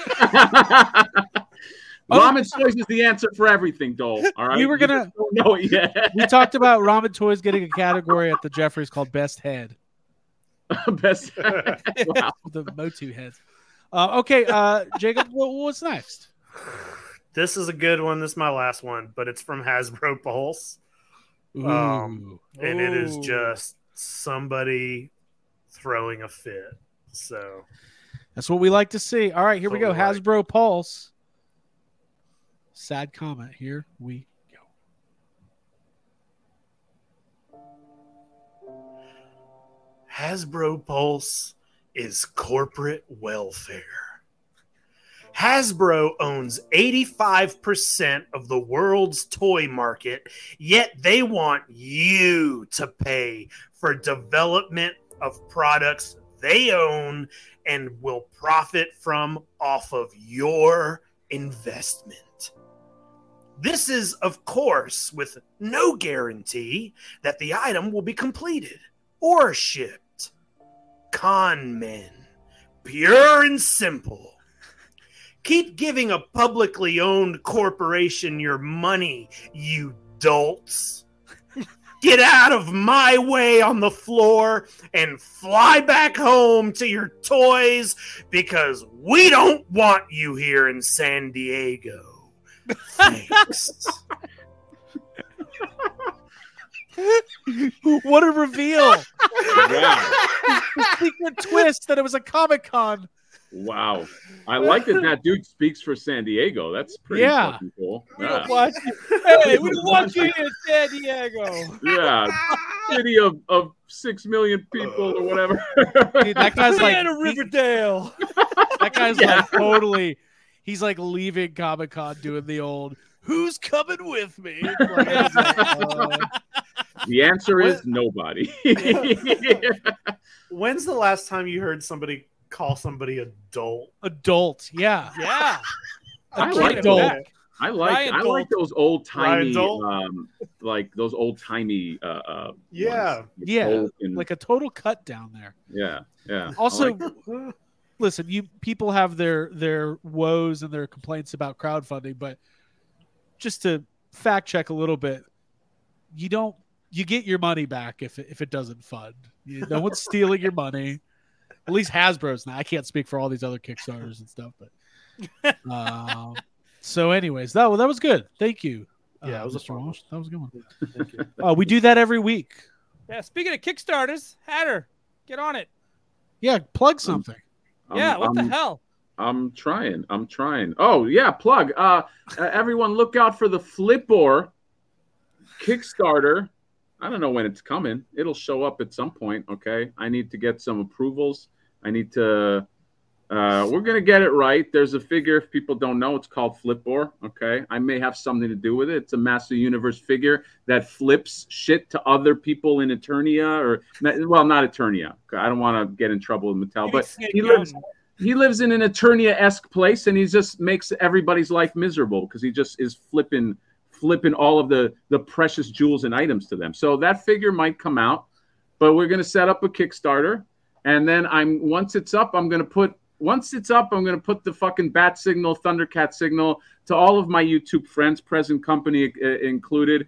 Ramen Toys is the answer for everything, Dole. All right, We were You gonna- just don't know it yet. we talked about Ramen Toys getting a category at the Jeffries called Best Head. Best. Wow. The Motu heads. Okay, Jacob, what's next? This is a good one. This is my last one, but it's from Hasbro Pulse. Ooh. And it is Ooh. just somebody throwing a fit. So That's what we like to see. All right, here we go. Totally right. Hasbro Pulse. Sad comment. Here we go. Hasbro Pulse is corporate welfare. Hasbro owns 85% of the world's toy market, yet they want you to pay for development of products they own and will profit from off of your investment. This is, of course, with no guarantee that the item will be completed or shipped. Con men, pure and simple. Keep giving a publicly owned corporation your money, you dolts. Get out of my way on the floor and fly back home to your toys because we don't want you here in San Diego. Thanks. What a reveal! Wow. The secret twist that it was a Comic-Con. Wow. I like that dude speaks for San Diego. That's pretty Yeah. fucking cool. We Yeah. don't want you. Hey, we don't want you in San Diego. Yeah. City of 6 million people or whatever. Dude, that guy's like Man of Riverdale. that guy's Yeah. like totally. He's like leaving Comic-Con doing the old "Who's coming with me?" Like, he's like, The answer is nobody. When's the last time you heard somebody call somebody adult? adult, yeah. Yeah. I Kid like adult. those. I Ryan like those old timey, Ryan Dole? like those old timey. Yeah. ones. Yeah, Old and- like a total cut down there. yeah. I Also, like- listen, you people have their woes and their complaints about crowdfunding, but just to fact check a little bit, you get your money back if it doesn't fund. No one's stealing your money. At least Hasbro's not. I can't speak for all these other Kickstarters and stuff, but so anyways, that was good. Thank you. Yeah, it was a Mr. fun Walsh. That was a good one. Thank you. We do that every week. Yeah. Speaking of Kickstarters, Hatter, get on it. Yeah, plug something. Yeah. What the I'm- hell? I'm trying. Oh yeah, plug. Everyone, look out for the Flipboard Kickstarter, I don't know when it's coming. It'll show up at some point, okay? I need to get some approvals. I need to we're going to get it right. There's a figure, if people don't know, it's called Flipboard, okay? I may have something to do with it. It's a Master Universe figure that flips shit to other people in Eternia, or, well, not Eternia. I don't want to get in trouble with Mattel, but he lives in an Eternia-esque place, and he just makes everybody's life miserable because he just is flipping all of the precious jewels and items to them. So that figure might come out, but we're going to set up a Kickstarter, and then once it's up, I'm going to put the fucking bat signal, Thundercat signal to all of my YouTube friends, present company included,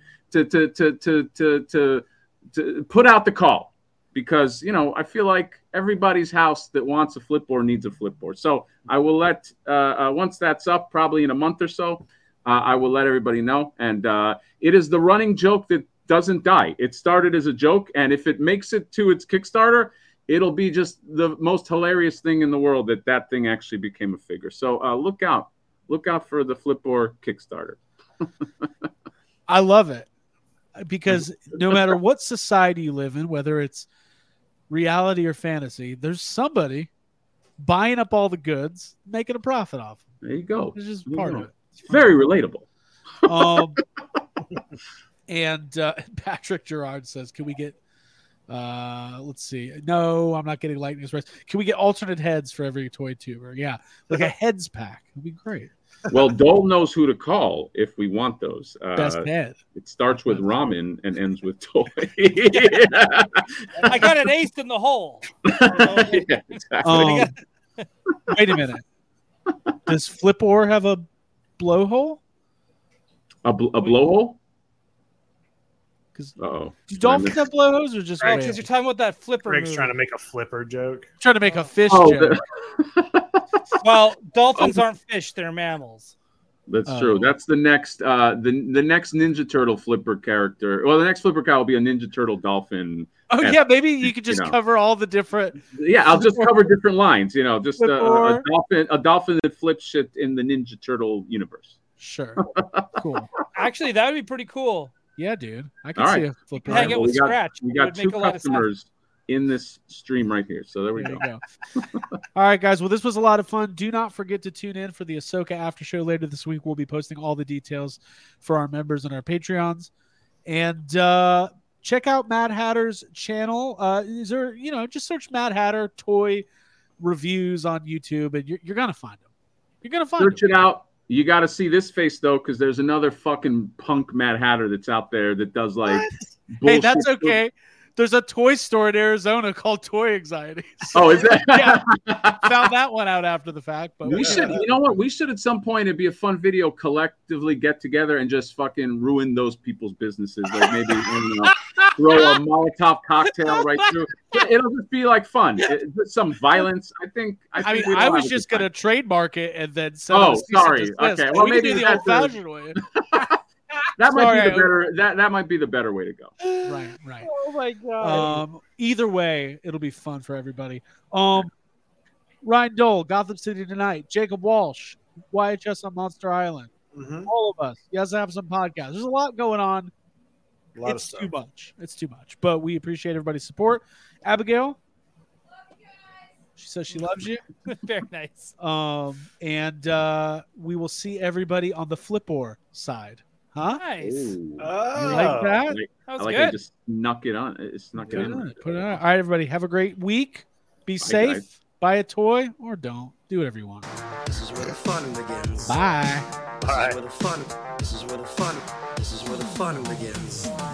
to put out the call, because I feel like everybody's house that wants a Flipboard needs a Flipboard. So I will let once that's up, probably in a month or so, I will let everybody know. And it is the running joke that doesn't die. It started as a joke, and if it makes it to its Kickstarter, it'll be just the most hilarious thing in the world that thing actually became a figure. So look out for the Flipboard Kickstarter. I love it, because no matter what society you live in, whether it's reality or fantasy, there's somebody buying up all the goods, making a profit off them. There you go. It's just part of it. It's very relatable. And Patrick Gerard says, can we get let's see. No, I'm not getting Lightning Express. Can we get alternate heads for every toy tuber? Yeah, like a heads pack. It'd be great. Well, Dole knows who to call if we want those. Best head. It starts with ramen and ends with toy. I got an ace in the hole. Yeah, exactly. Wait a minute. Does Flipboard have a blowhole? A blowhole? Do dolphins have blowholes or just because you're talking about that flipper Greg's movie. trying to make a flipper joke. Trying to make a fish joke. Well, dolphins aren't fish; they're mammals. That's true. That's the next the next Ninja Turtle flipper character. Well, the next flipper cow will be a Ninja Turtle dolphin. Oh yeah, maybe you could just cover all the different. Yeah, I'll just cover different lines. Just a dolphin that flips shit in the Ninja Turtle universe. Sure. Cool. Actually, that would be pretty cool. Yeah, dude. I can see a flipper. Hang it with Scratch. We got two customers in this stream right here. So there we go. All right, guys. Well, this was a lot of fun. Do not forget to tune in for the Ahsoka after show later this week. We'll be posting all the details for our members and our Patreons. And check out Mad Hatter's channel. Just search Mad Hatter toy reviews on YouTube, and you're going to find them. You're going to find them. Search it out. You got to see this face, though, because there's another fucking punk Mad Hatter that's out there that does, like, Hey, that's okay. There's a toy store in Arizona called Toy Anxiety. So, is that? Yeah, found that one out after the fact. But we should, you know what? We should at some point, it'd be a fun video, collectively get together and just fucking ruin those people's businesses. Like maybe throw a Molotov cocktail right through. It'll just be like fun. Some violence. I think I was just going to trademark it and then sell it. Sorry. Okay. Well, we maybe can do the old-fashioned way. That might be the better. That might be the better way to go. Right. Oh my god. Either way, it'll be fun for everybody. Ryan Dole, Gotham City Tonight, Jacob Walsh, YHS on Monster Island. Mm-hmm. All of us. Yes, I have some podcasts. There's a lot going on. It's too much. It's too much. But we appreciate everybody's support. Abigail, she says she loves you. Very nice. And we will see everybody on the Flipboard side. Huh? Nice. You like that? That was I like good. it. Just snuck it on. It snuck it in. Put it on. All right, everybody. Have a great week. Be safe. Guys. Buy a toy or don't. Do whatever you want. This is where the fun begins. Bye. This is where the fun begins.